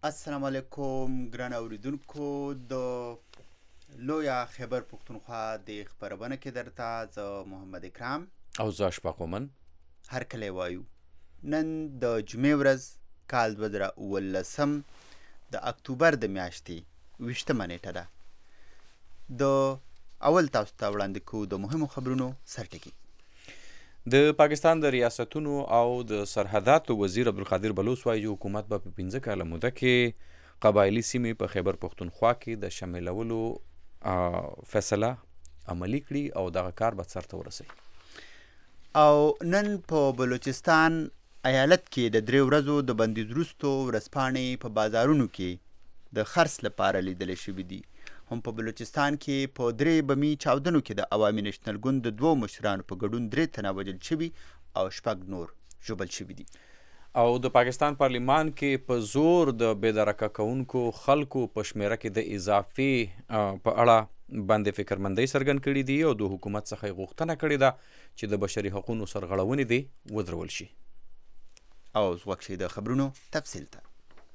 السلام علیکم ګران اوریدونکو د لویا خیبر پښتونخوا د خبرونه کې درته زه محمد اکرام او زه اشفاق مومن هر کله وایو. نن د جمعې ورځ کال 2019 د اکتوبر د میاشتې 20مه نیټه ده. د اول تاسو ته وړاندې کوو د مهمو خبرونو سرټکي. د پاکستان د ریاستونو او د سرحداتو وزیر عبدالقادر بلوچ وایي چې حکومت به په 15 کاله موده کې قبایلي سیمې په خیبر پښتونخوا کې د شاملولو فیصله عملي کړي او دغه کار به سرته ورسوي. او نن په بلوچستان ایالت کې د 3 ورځو د بندیز وروستو ورځپاڼې په بازارونو کې د خرڅ لپاره لیدل شوي دي. هم په بلوچستان کې په 3 بمي چاودنو کې د عوامي نېشنل ګوند د 2 مشرانو په ګډون 3 تنه وژل شوي او 6 نور ژوبل شوي دي. او د پاکستان پارلیمان کې په زور د بېدرکه کوونکو خلکو په شمیره کې د اضافي په اړه باندې فکرمندۍ څرګند کړي دي او د حکومت څخه غوښتنه کړې ده چې د بشري حقوقو سرغړونې دي ودرول شي. او وخت د خبرونو تفصیل ته.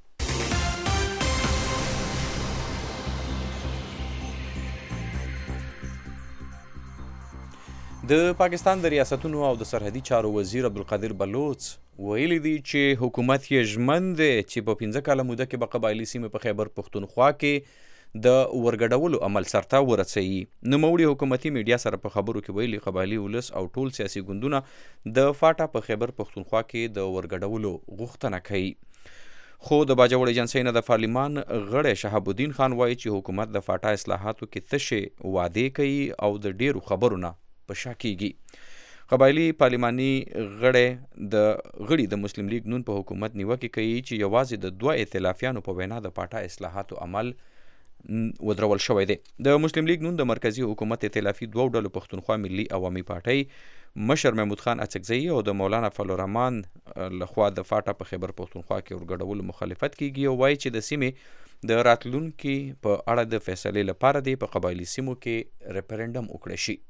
د پاکستان د ریاستونو او د سرحدي چارو وزیر عبدالقادر بلوچ ویلي دي چې حکومت یې ژمن دی چې په 15 کاله موده کې به قبایلي سیمې په خیبر پښتونخوا کې د ورګډولو عمل سرته ورسوي. نوموړي حکومتي میډیا سره په خبرو کې ویلي قبایلي ولس او ټول سیاسي ګوندونه د فاټا په خیبر پښتونخوا کې د ورګډولو غوښتنه کوي. خو د باجوړ ایجنسۍ نه د پارلیمان غړی شهاب الدین خان وایي چې حکومت د فاټا اصلاحاتو کې تشې وعدې کوي او د ډیرو خبرو نه په شا کیږي. قبایلي پارلماني غړي د مسلم لیگ نون په حکومت نیوکې کوي چې یوازې د 2 ائتلافیانو په وینا د پاټا اصلاحاتو عمل ودرول شوی دی. د مسلم لیگ نون د مرکزی حکومت ائتلافي 2 ډلو پښتونخوا ملي عوامي پارټۍ مشر محمود خان اڅکزئی او د مولانا فضل الرحمن لخوا د فاټا په خیبر پښتونخوا کې ورګډولو مخالفت کیږي او وایي چې د سیمې د راتلونکي په اړه د فیصلې لپاره دی په قبایلي سیمو کې ریفرنډم وکړي شي.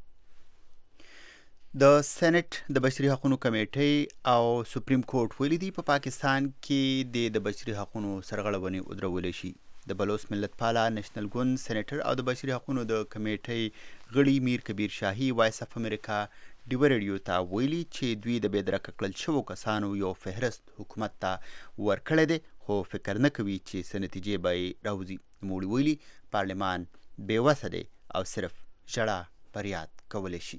د سېنات د بشري حقوقو کمیټې او سپریم کورټ ویلي دي په پاکستان کې د بشري حقوقو سرغړونې ودرول شي. د بلوچ ملت پاله نېشنل ګوند سېنیټر او د بشري حقوقو د کمیټې غړي میر کبیر شاهي وایس اف امریکا ډیو ریډیو ته ویلي چې دوی د بېدرکه کړل شوو کسانو یو فهرست حکومت ته ورکړی دی خو فکر نه کوي چې څه نتیجې به یې راوځي. نوموړي ویلي پارلمان بېوسه دی او صرف ژړا فریاد کولی شي.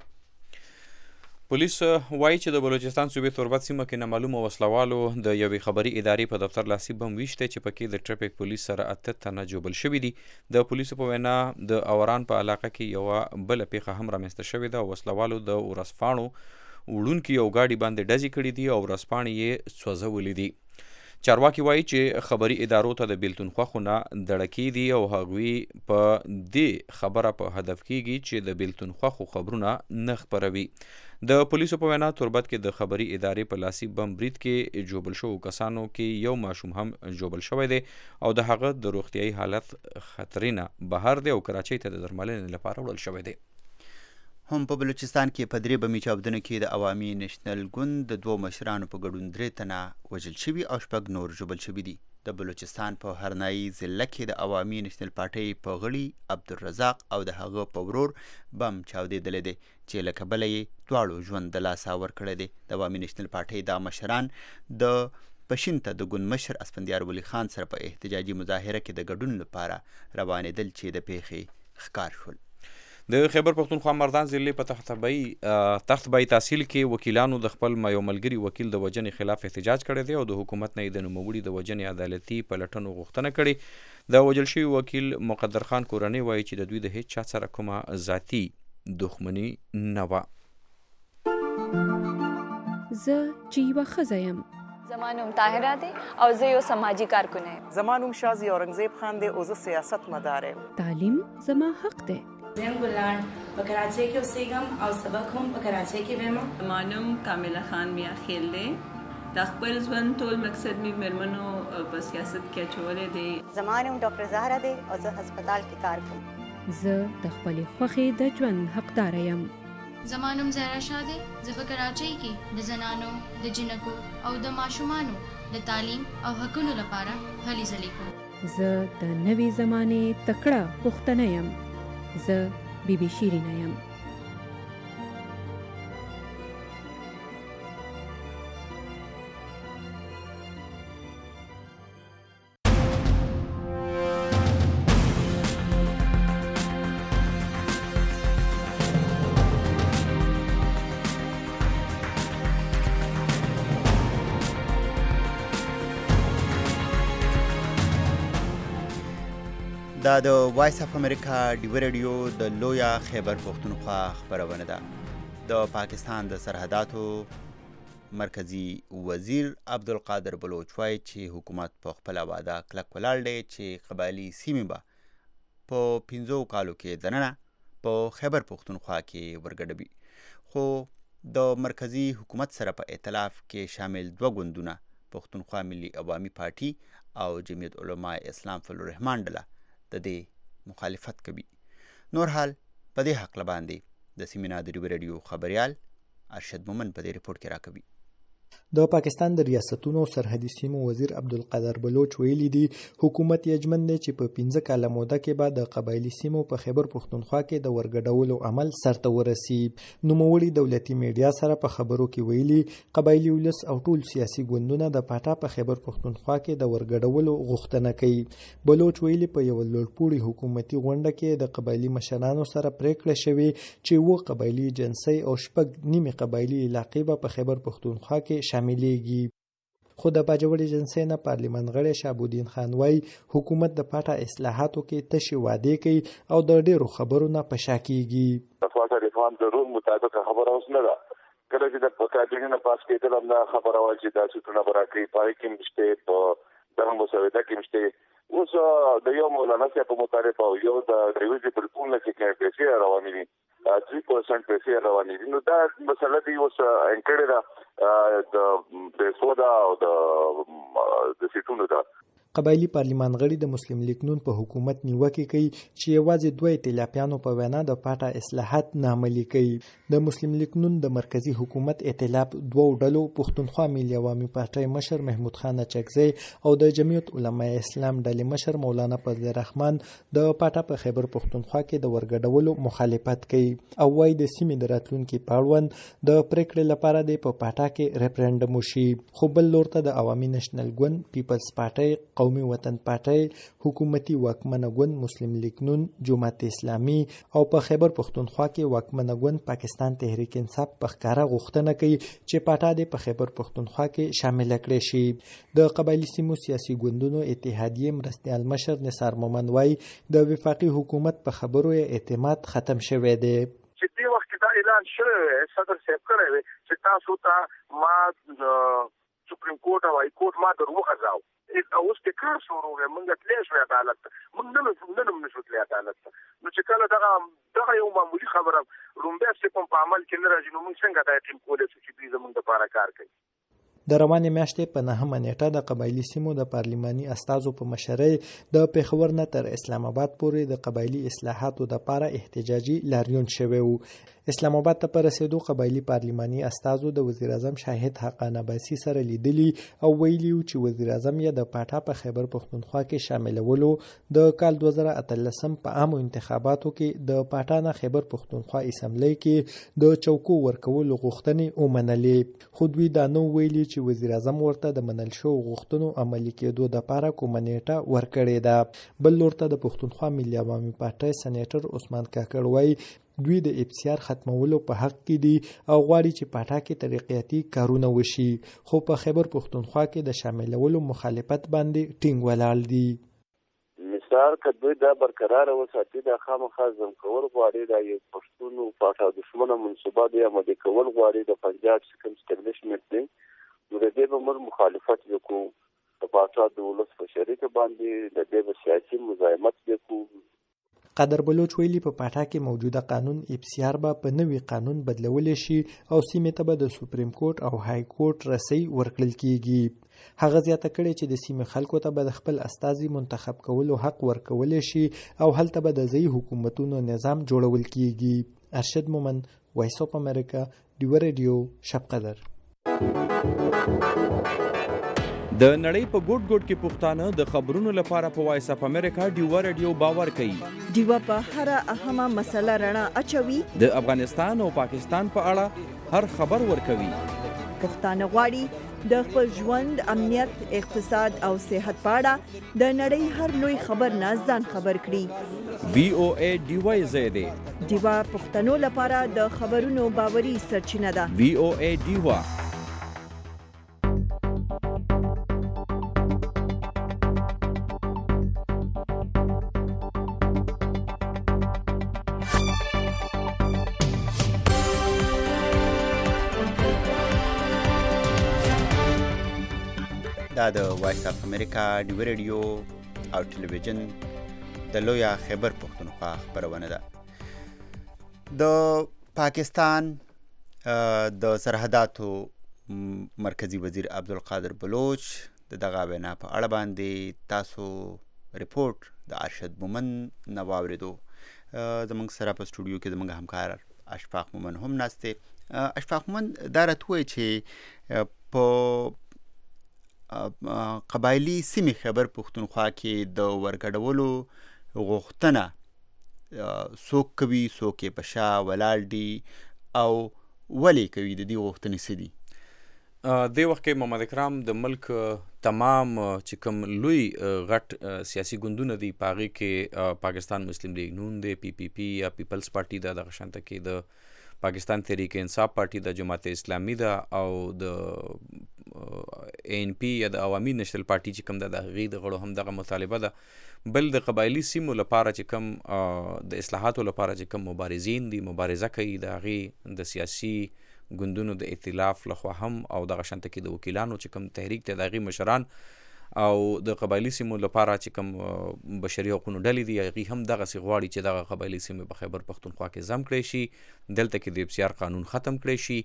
پولیس وایي چې د بلوچستان صوبې توربت سیمه کې نامعلومو وسلوالو د یوې خبري ادارې په دفتر لاسي بم ویشتی چې پکې د ټریفیک پولیس سره 8 تنه جوبل شوي دي. د پولیسو په وینا د اوران په علاقه کې یوه بله پیښه هم رامنځته شوې ده او وسلوالو د ورځپاڼو وړونکي یو ګاډي باندې ډزې کړي دي او ورځپاڼې یې سوځولي دي. چارواکي وایي چې خبري ادارو ته د بیلتون خوښو نه دړکې دي او هغوی په دې خبره په هدف کیږي چې د بیلتون خوښو خبرونه نه خپروي. د پولیسو په وینا توربت کې د خبري ادارې په لاسي بم برید کې جوبل شوو کسانو کې یو ماشوم هم جوبل شوی دی او د هغه د روغتیایي حالت خطرې نه بهر دی او کراچۍ ته د درملنې لپاره وړل شوی دی. هم په بلوچستان کې په 3 بمي چاودنو کې د عوامي نېشنل ګوند د 2 مشرانو په ګډون 3 تنه وژل شوي او 6 نور ژوبل شوي دي. د بلوچستان په هرنایي ضلع کې د عوامي نېشنل پارټۍ په غړي عبدالرزاق او د هغه په ورور بم چاودېدلی دی چې له کبله یې دواړو ژوند د لاسه ورکړی دی. د عوامي نېشنل پارټۍ دا مشران د پښین ته د ګوند مشر اسفندیار ولی خان سره په احتجاجي مظاهره کې د ګډون لپاره روانېدل چې د پیښې ښکار شول. د خیبر پښتونخوا مردان ضلع په تخت بای تحصیل کې وکیلانو د خپل یو ملګري وکیل د وژنې خلاف احتجاج کړی دی او د حکومت نه یې د نوموړي د وژنې عدالتي پلټنو غوښتنه کړې. د وژل شوي وکیل مقدر خان کورنۍ وایي چې د دوی د هیڅ چا سره کومه ذاتي دښمني نه وه. زه چې یوه ښځه یم. زما نوم طاهره دی او زه یو سماجي کارکونه یم. زما نوم شازي اورنګزیب خان دی او زه سیاست مدار یم. تعلیم زما حق دی. زم ګلان په کراچۍ کې اوسېږم او سبق هم په کراچۍ کې وایم. زما نوم کامله خان میا خیل دی. د خپل ژوند ټول مقصد مې مېرمنو په سیاست کې اچولی دی. زما نوم ډاکټر زهره دی او زه هسپتال کې کار کوم. زه د خپلې خوښې د ژوند حقداره یم. زما نوم زهرا شاه دی. زه په کراچۍ کې د زنانو، د جنکو او د ماشومانو د تعلیم او حقونو لپاره هلې ځلې کوم. زه د نوې زمانې تکړه پښتنه یم. زه بیبي شیرینه یم. دا د وایس اف امریکا ډیو ریډیو د لویا خیبر پښتونخوا خبرونه ده. د پاکستان د سرحداتو مرکزی وزیر عبدالقادر بلوچ وایي چې حکومت په خپله وعده کلک ولاړ دی چې قبایلي سیمې به په 15 کالو کې دننه په خیبر پښتونخوا کې ورګډوي. خو د مرکزی حکومت سره په ائتلاف کې شامل دوه ګوندونه پښتونخوا ملي عوامي پارټي او جمعیت علماء اسلام فضل الرحمن ډله د دې مخالفت کوي. نور حال په دې حق باندې د سیمې د ډیو ریډیو خبریال ارشد مومن په دې ریپورت کې راکوي. د پاکستان د ریاستونو سرحدي سیمو وزیر عبدالقادر بلوچ ویلي دی حکومت یجمن دی چې په 15 کاله موده کې به د قبایلي سیمو په خیبر پښتونخوا کې د ورګډولو عمل سرته ورسي. نوموړي دولتي میډیا سره په خبرو کې ویلي قبایلي ولس او ټول سیاسي ګوندونه د پاټا په خیبر پښتونخوا کې د ورګډولو غوښتنه کوي. بلوچ ویلي په یو لوړپوړي حکومتي غونډه کې د قبایلي مشرانو سره پریکړه شوې چې و قبایلي جنسي او شپږ نیمه قبایلي علاقې به په خیبر پښتونخوا کې شاملېږي. خو د باجوړي جنسي نه پارلیمان غړی شهابالدین خان وایي حکومت د پاټا اصلاحاتو کې تشې وعدې کوي او د ډېرو خبرو نه په شا کېږي. د ریفارم د رول مطابق خبره اوس نه ده. کله چې د کابینې نه پاس کېدل هم دا خبره وه چې دا سیټونه به راکوي، په هغې کې هم شته، په دغه مسوده کې هم شته. اوس د یو مولانا صاحب په مطابق او یو د ریویزي بلپون نه چې پیسې روانې دي 3% پیسې روانې دي، نو دا مسله دی اوس انکړې ده د پیسو ده او د سیټونو ده. قبایلی پارلیمان غړي د مسلم لیگ نون په حکومت نیوکه کوي چې یوازې دوه ائتلافیانو په وینا د پاټا اصلاحات ناعملي کوي. د مسلم لیگ نون د مرکزی حکومت ائتلاف دوه ډلو پښتونخوا ملي عوامي پارټي مشر محمود خان چکزی او د جمعیت علماء اسلام ډلې مشر مولانا فضل الرحمن د پاټا په خیبر پښتونخوا کې د ورګډولو مخالفت کوي او وايي د سیمې د راتلونکي پاړون د پریکړې لپاره د په پاټا کې ریفرندوم وشي. خو بل لور ته د عوامي نېشنل ګوند پیپلز پارټي قومي وطن پارټي حکومتي واکمنه ګوند مسلم لیگ نون جماعت اسلامي او په خیبر پښتونخوا کې واکمنه ګوند پاکستان تحریک انصاف په ښکاره غوښتنه کوي چې پاټا د په خیبر پښتونخوا کې شامل کړي شي. د قبایلی سیمو سیاسي ګوندونو اتحادیه مرستیال مشر نثار مومن وایي د وفاقي حکومت په خبرو اعتماد ختم شوی دی. چې دې وخت دا اعلان شوی صدر صاحب کړی وی چې تاسو ته ما سپریم کورټ او های کورټ ما دروغځاو اوس د کار شروع وي، موږ تللی شو عدالت، موږ نه نشو تللی عدالت. نو چې کله دغه یو معمولي خبره لومبیا چې کوم په عمل کې نه راځي، نو موږ څنګه دا ټیم کولی شو چې دوی زموږ دپاره کار کوي. د روانې میاشتې په 9 نیټه د قبایلی سیمو د پارلیماني استازو په مشرۍ د پېښور نه تر اسلام آباد پورې د قبایلی اصلاحاتو لپاره احتجاجي لاریون شوی و. اسلام آباد ته پر رسیدو قبایلی پارلیماني استازو د وزیر اعظم شاهد حقان عباسي سره لیدلی او ویلي چې وزیر اعظم یې د پاټا په خیبر پښتونخوا کې شاملولو د کال 2013 په عامو انتخاباتو کې د پاټا نه خیبر پښتونخوا اسمبلی کې د چوکو ورکولو غوښتنې ومنلې. خو دوی دا نو ویلي چې وزیر اعظم ورته د منل شو غوښتنو عملي کېدو لپاره کومه نیټه ورکړې ده. بل لور ته د پښتونخوا ملي عوامي پارټي سېنیټر عثمان کاکړ وایي دوی د ابتزار ختمولو په حق کې دي او غواړي چې پاټا کې ترقیاتي کارونه وشي، خو په خیبر پښتونخوا کې د شاملولو مخالفت باندې ټینګ ولاړ دي. مثال که دوی دا برقرار وساتي، دا خامخا ځم کول غواړي، دا یو پښتون پاټا دښمنه منصوبه دی عملي کول غواړي، د پنجاب سکم سټیبلیشمنټ دی، نو د دې به موږ مخالفت وکړو. د پاټا د ولس په شریکه باندې د دې به سیاسي مزاحمت وکړو. قادر بلوچ ویلي په پاټا کې موجوده قانون ابسیار به په نوي قانون بدلول شي او سیمې ته به د سپریم کورټ او های کورټ رسۍ ورکړل کیږي. هغه زیاته کړې چې د سیمې خلکو ته به د خپل استازي منتخب کولو حق ورکول شي او هلته به د ځایي حکومتونو نظام جوړول کیږي. ارشد مومن، وایس اف امریکا، ډیو ریډیو، شب قدر. د نړۍ په ګوټ ګوټ کې پښتانه د خبرونو لپاره په وایس اف امریکا ډیوا رادیو باور کوي. ډیوا په هر اهمه مسله رڼا اچوي. د افغانستان او پاکستان په اړه هر خبر ورکوي. پښتانه غواړي د خپل ژوند، امنیت، اقتصاد او صحت په اړه د نړۍ هر لوی خبر نه ځان خبر کړي. VOA ډیوا زیاده ډیوا پښتنو لپاره د خبرونو باوري سرچینه ده. VOA ډیوا. دا د وایس اف امریکا ډیوا رادیو او ټلویزیون د لویا خیبر پښتونخوا خبرونه ده. د پاکستان د سرحداتو مرکزی وزیر عبدالقادر بلوچ دغه وینا په اړه باندې تاسو ریپورت د ارشد مومن نه واوریدو. زموږ سره په سټوډیو کې زموږ همکار اشفاق مومن هم ناسته. اشفاق مومن دا راته وایي چې په قبایلی سیمې خیبر پښتونخوا کې د ورګډولو غوښتنه څوک کوي، څوک یې په شا ولاړ دي او ولې کوي، د دې غوښتنې څه دي؟ دې وخت کې محمد اکرام د ملک تمام چې کوم لوی غټ سیاسي ګوندونه دي په هغې کې پاکستان مسلم لیگ نون دی، PPP یا پیپلز پارټي ده، دغه شانته کې د پاکستان تحریک انصاف پارټي د جماعت اسلامي ده او د ANP یا د عوامي نشنل پارټي چې کوم ده د هغې د غړو هم دغه مطالبه ده. بل د قبایلي سیمو لپاره چې کوم د اصلاحاتو لپاره چې کوم مبارزین دي مبارزه کوي، د هغې د سیاسي ګوندونو د ائتلاف لخوا هم او دغه شانته کې د وکیلانو چې کوم تحریک ته د هغې مشران او د قبایلي سیمو لپاره چې کوم بشري حقوقو ډلې دي هغې هم دغسې غواړي چې دغه قبایلي سیمې په خیبر پښتونخوا کې ضم کړی شي، دلته کې د FCR قانون ختم کړی شي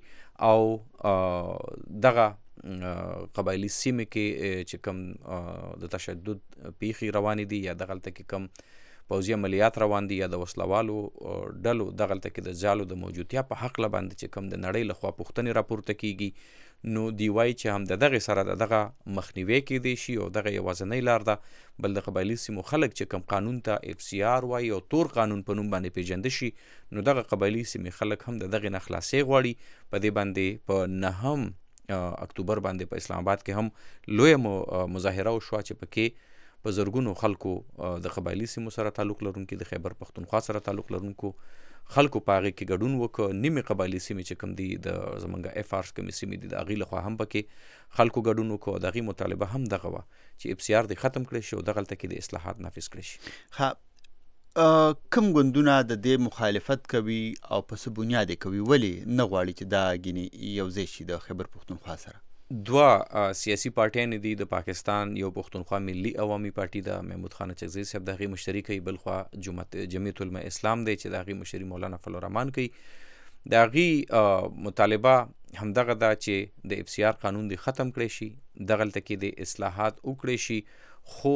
او دغه قبایلی سیمې کې چې کوم د تشدد پیښې روانې دي یا دغلته کې کوم پوځي عملیات روان دي یا د وسلوالو ډلو دغلته کې د ځالو د موجودتیا په حق باندې چې کوم د نړۍ لخوا پوښتنې راپورته کیږي، نو دی وایي چې هم د دغې سره د دغه مخنیوی کیدی شي او دغه یوازینۍ لار ده. بل د قبایلي سیمو خلک چې کوم قانون ته FCR وایي او تور قانون په نوم باندې پیژنده شي، نو دغه قبایلي سیمې خلک هم د دغې نه خلاصۍ غواړي. په دې باندې په 9 اکتوبر باندې په اسلام آباد کې هم لویه مظاهره وشوه چې پکې په زرګونو خلکو د قبایلي سیمو سره تعلق لرونکي، د خیبر پښتونخوا سره تعلق لرونکو خلکو په هغې کې ګډون وکړ. نیمې قبایلي سیمې چې کوم دي د زمونږ FR کومې سیمې دي د هغې لخوا هم پکې خلکو ګډون وکړو. د هغې مطالبه هم دغه وه چې FCR دې ختم کړی شي او دغلته کې د اصلاحات نافذ کړی شي. کوم ګوندونه د دې مخالفت کوي او په څه بنیاد یې کوي؟ ولې نه غواړي چې دا ګینې یو ځای شي د خیبر پښتونخوا سره؟ دوه سیاسي پارټیانې دي د پاکستان، یو پښتونخوا ملي عوامي پارټي ده، محمود خان چغزي صاحب د هغې مشري کوي، بل خوا جمعیت علماء اسلام دی چې د هغې مشري مولانا فضل الرحمن کوي. د هغې مطالبه همدغه ده چې د FCR قانون دی ختم کړی شي، دغلته کې د اصلاحات وکړی شي، خو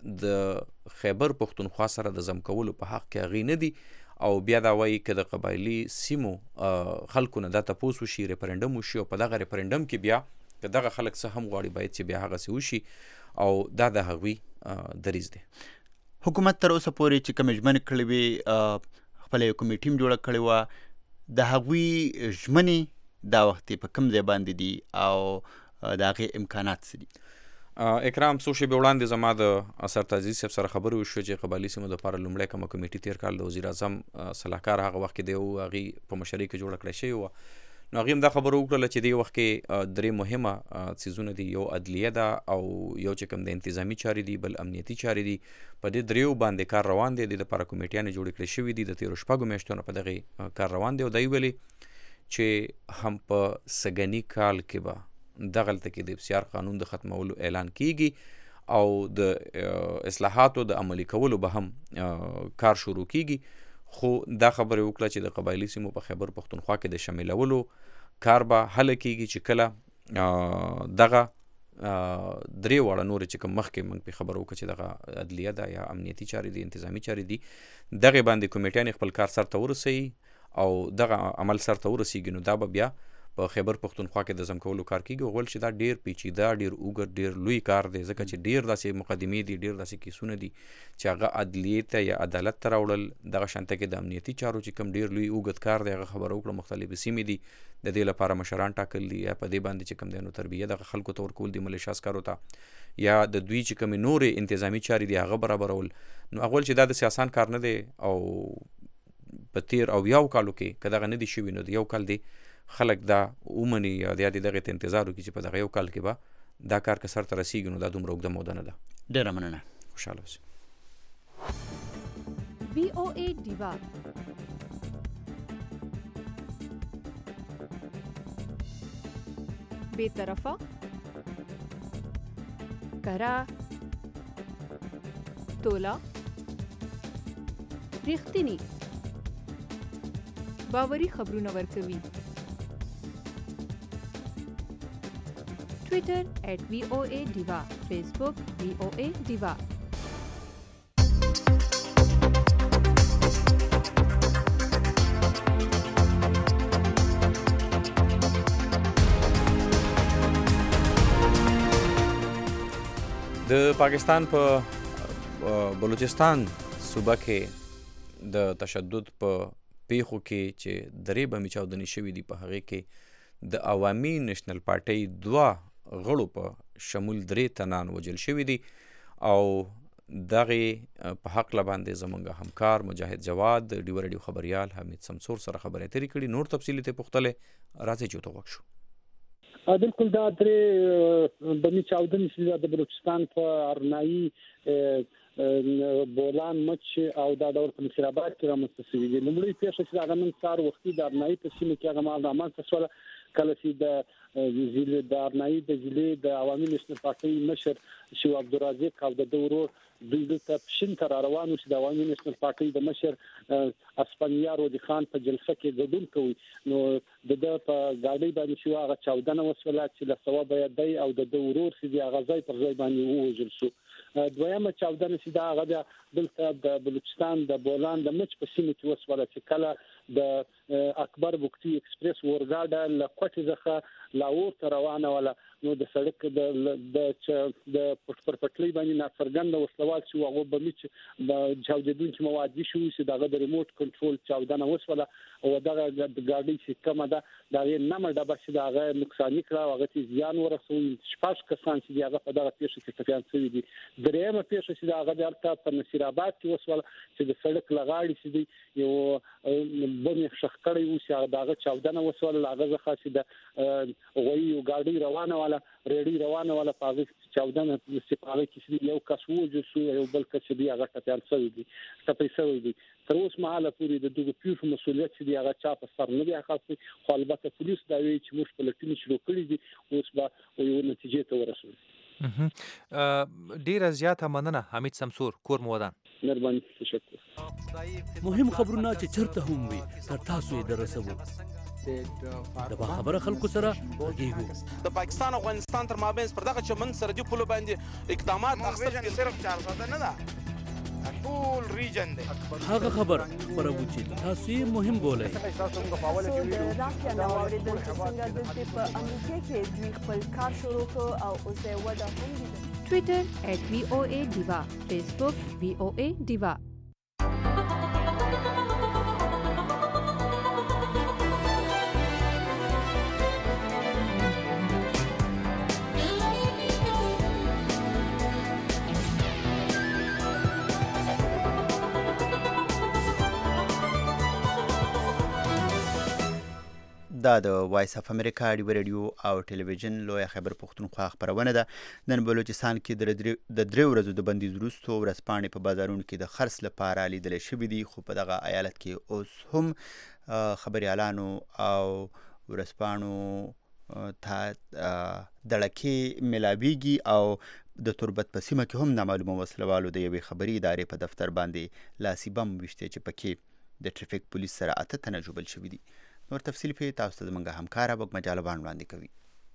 د خیبر پښتونخوا سره د ضم کولو په حق کې هغې نه دي. او بیا دا وایي که د قبایلي سیمو خلکو نه دا تپوس وشي، ریفرنډم وشي او په دغه ریفرنډم کې بیا که دغه خلک څه هم غواړي باید چې بیا هغسې وشي او دا د هغوی دریځ دی. حکومت تر اوسه پورې چې کومې ژمنې کړې وې، خپله یو کمیټي هم جوړه کړې وه، د هغوی ژمنې دا وخت په کوم ځای باندې دي او د هغې امکانات څه دي؟ اکرام څو شېبې وړاندې زما د سرتاجي صاحب سره خبرې وشوې چې قبایلي سیمو دپاره لومړی کومه کمیټي تېر کال د وزیر اعظم صلاحکار هغه وخت کې دی او هغې په مشرۍ کې جوړه کړی شوې وه. نو هغې هم دا خبره وکړله چې دې وخت کې درې مهمه څیزونه دي، یو عدلیه ده او یو چې کوم د انتظامي چارې دي، بل امنیتي چارې دي. په دې دریو باندې کار روان دی، د دپاره کمیټیانې جوړې کړې شوي دي، د تېرو 6 میاشتو نه په دغې کار روان دی. او دا یې ویلې چې هم په سږني کال کې به دغلته کې د FCR قانون د ختمولو اعلان کیږي او د اصلاحاتو د عملي کولو به هم کار شروع کیږي. خو دا خبره وکړه چې د قبایلي سیمو په خیبر پښتونخوا کې د شاملولو کار به هله کیږي چې کله دغه درې واړه نور چې کوم مخکې موږ په خبرو وکړه چې دغه عدلیه ده یا امنیتي چارې دي، انتظامي چارې دي، دغه باندې کمیټیانې خپل کار سرته ورسوي او دغه عمل سرته ورسیږي، نو دا به بیا په خیبر پښتونخوا کې د ضم کولو کار کیږي. غول چې دا ډیر پیچیده، ډیر اوږد، ډیر لوی کار دی، ځکه چې ډیر داسې مقدمې دي، ډیر داسې کیسونه دي چې هغه عدلیې ته یا عدالت ته راوړل. دغه شانته کې د امنیتي چارو چې کوم ډیر لوی اوږد کار دی هغه خبره وکړه. مختلفې سیمې دي د دې لپاره مشران ټاکل دي، یا په دې باندې چې کوم دی نو تربیه دغه خلکو ته ورکول دي، ملیشه عسکرو ته، یا د دوی چې کومې نورې انتظامي چارې دي هغه برابرول. نو اول چې دا داسې آسان کار نه دی، او په تیر او یو کالو کې که دغه نه دي شوي نو د یو کال دی خلک دا ومني یا دغې ته انتظار وکړي چې په دغه یو کال کې به دا کار که سر ته رسیږي نو دا دومره اوږده موده نه ده. ډېره مننه. خوشحاله اوسئ. VOA ډیوا بے طرفه کرا تولا ریښتینی باوري خبرونه ورکوي. ټویټر @VOA ډیوا، فیسبوک VOA ډیوا. د پاکستان په بلوچستان صوبه کې د تشدد په پیښو کې چې درې بمې چاودنې شوي دي، په هغې کې د عوامي نېشنل پارټۍ 2 غړو په شمول 3 تنان وژل شوي دي. او دغې په هکله باندې زموږ همکار مجاهد جواد د ډیوه رادیو خبریال حمید سمسور سره خبرې اترې کړي. نور تفصیلي ته پوښتلې، راځئ چې ورته غوږ شو. بالکل دا درې بمې چاودنې چې د بلوچستان په ارنایي بولان مچ او دا ډول په نصیر آباد کې رامنځته شوي دي. لومړی پیښه چې هغه نن سهار وختي د ارنایي په سیمه کې هغه مهال رامنځته شوله، کله چې د ارنایي د ضلع د عوامي نېشنل پارټۍ مشر شو عبدالرازق او د ورور دوی دلته پښین ته روانو چې د عوامي نېشنل پارټۍ د مشر اسپانیار ودی خان په جلسه کې ګډون کوي. نو د په گاډي باندې شو هغه چاودنه وسوله چې له ثواب دی او د ورور چې هغه ځای پر ځای باندې ووژل شو. دویمه چاودنه چې دا هغه دلته د بلوچستان د بولان د مچ په سیمه کې وسوله چې کله د اکبر بوکتی ایکسپریس ورګاډه له کوټې څخه لاهور ته روانه وله. نو د سړک د پټپټلۍ باندې ناڅرګنده وسلوال چې هغه بمې چې د چاودېدونکي مواد شو چې دغه د ریموټ کنټرول چاودنه وسوله او دغه گاډي چې کومه ده دا یې نمبر ډبه چې دغه نقصان کړه هغه ته زیان ورسوي. 6 کسان چې هغه په دغه پیښه کې ټپيان شوي دي. درېمه پیښه چې هغه درته په نصیر آباد کې وسوله چې د سړک لغاړي چې دی یو بمې شخ کړی و چې دغه چاودنه وسوله هغه ځخه چې د غوي گاډي روانه ولا ریډي روانه ولا پاغي چاودنه سپاره کې یو کس وځو شو یو بل کس دی هغه ټپيان شوی دی تر اوس مهاله پورې د دغه پیښو مسؤلیت چې هغه چا په سر نه دی اخیستی. خو البته پولیس دا وی چې موږ په لټون شروع کړی دي، اوس به یو نتیجې ته ورسېږو. ډیره زیاته مننه حمید سمسور، کور مو ودان. مهرباني، تشکر. مهم خبرونه چې چرته هم وي تر تاسو یې درسوو. د خبره خلکو سره غږیږو. د پاکستان او افغانستان تر مابین پر دغه چمن سرحدي پولو باندې اقدامات اخیستل صرف 400 نه ده، ټول ریجن دی. هغه خبر خبرو چې تاسو یې مهم بولئ. تاسو د رافیا نو اوریدل چې څنګه د په امریکا کې دوی خپل کار شروع کړ او اوس یې ودا هم دي. ټویټر @VOA ډیوا، فیسبوک VOA ډیوا. دا د وایس اف امریکا ډیوه رادیو او ټلویزیون لویه خبر پښتونخوا خبرونه ده. نن بلوچستان کې د 3 ورځو د بندیز وروسته ورځپاڼې په بازارونو کې د خرڅ لپاره لیدل شوې دي، خو په دغه ایالت کې اوس هم خبريالانو او ورځپاڼو ته دړکې ملاویږي او د تربت په سیمه کې هم نامعلومه وسلوالو د یوې خبري ادارې په دفتر باندې لاسي بم ویشته چې پکې د ټریفیک پولیس سره 8 تنه جوړل شوي دي. نور تفصیل په تاسو ته زموږ همکار ابو مجالبان وړاندې کوي.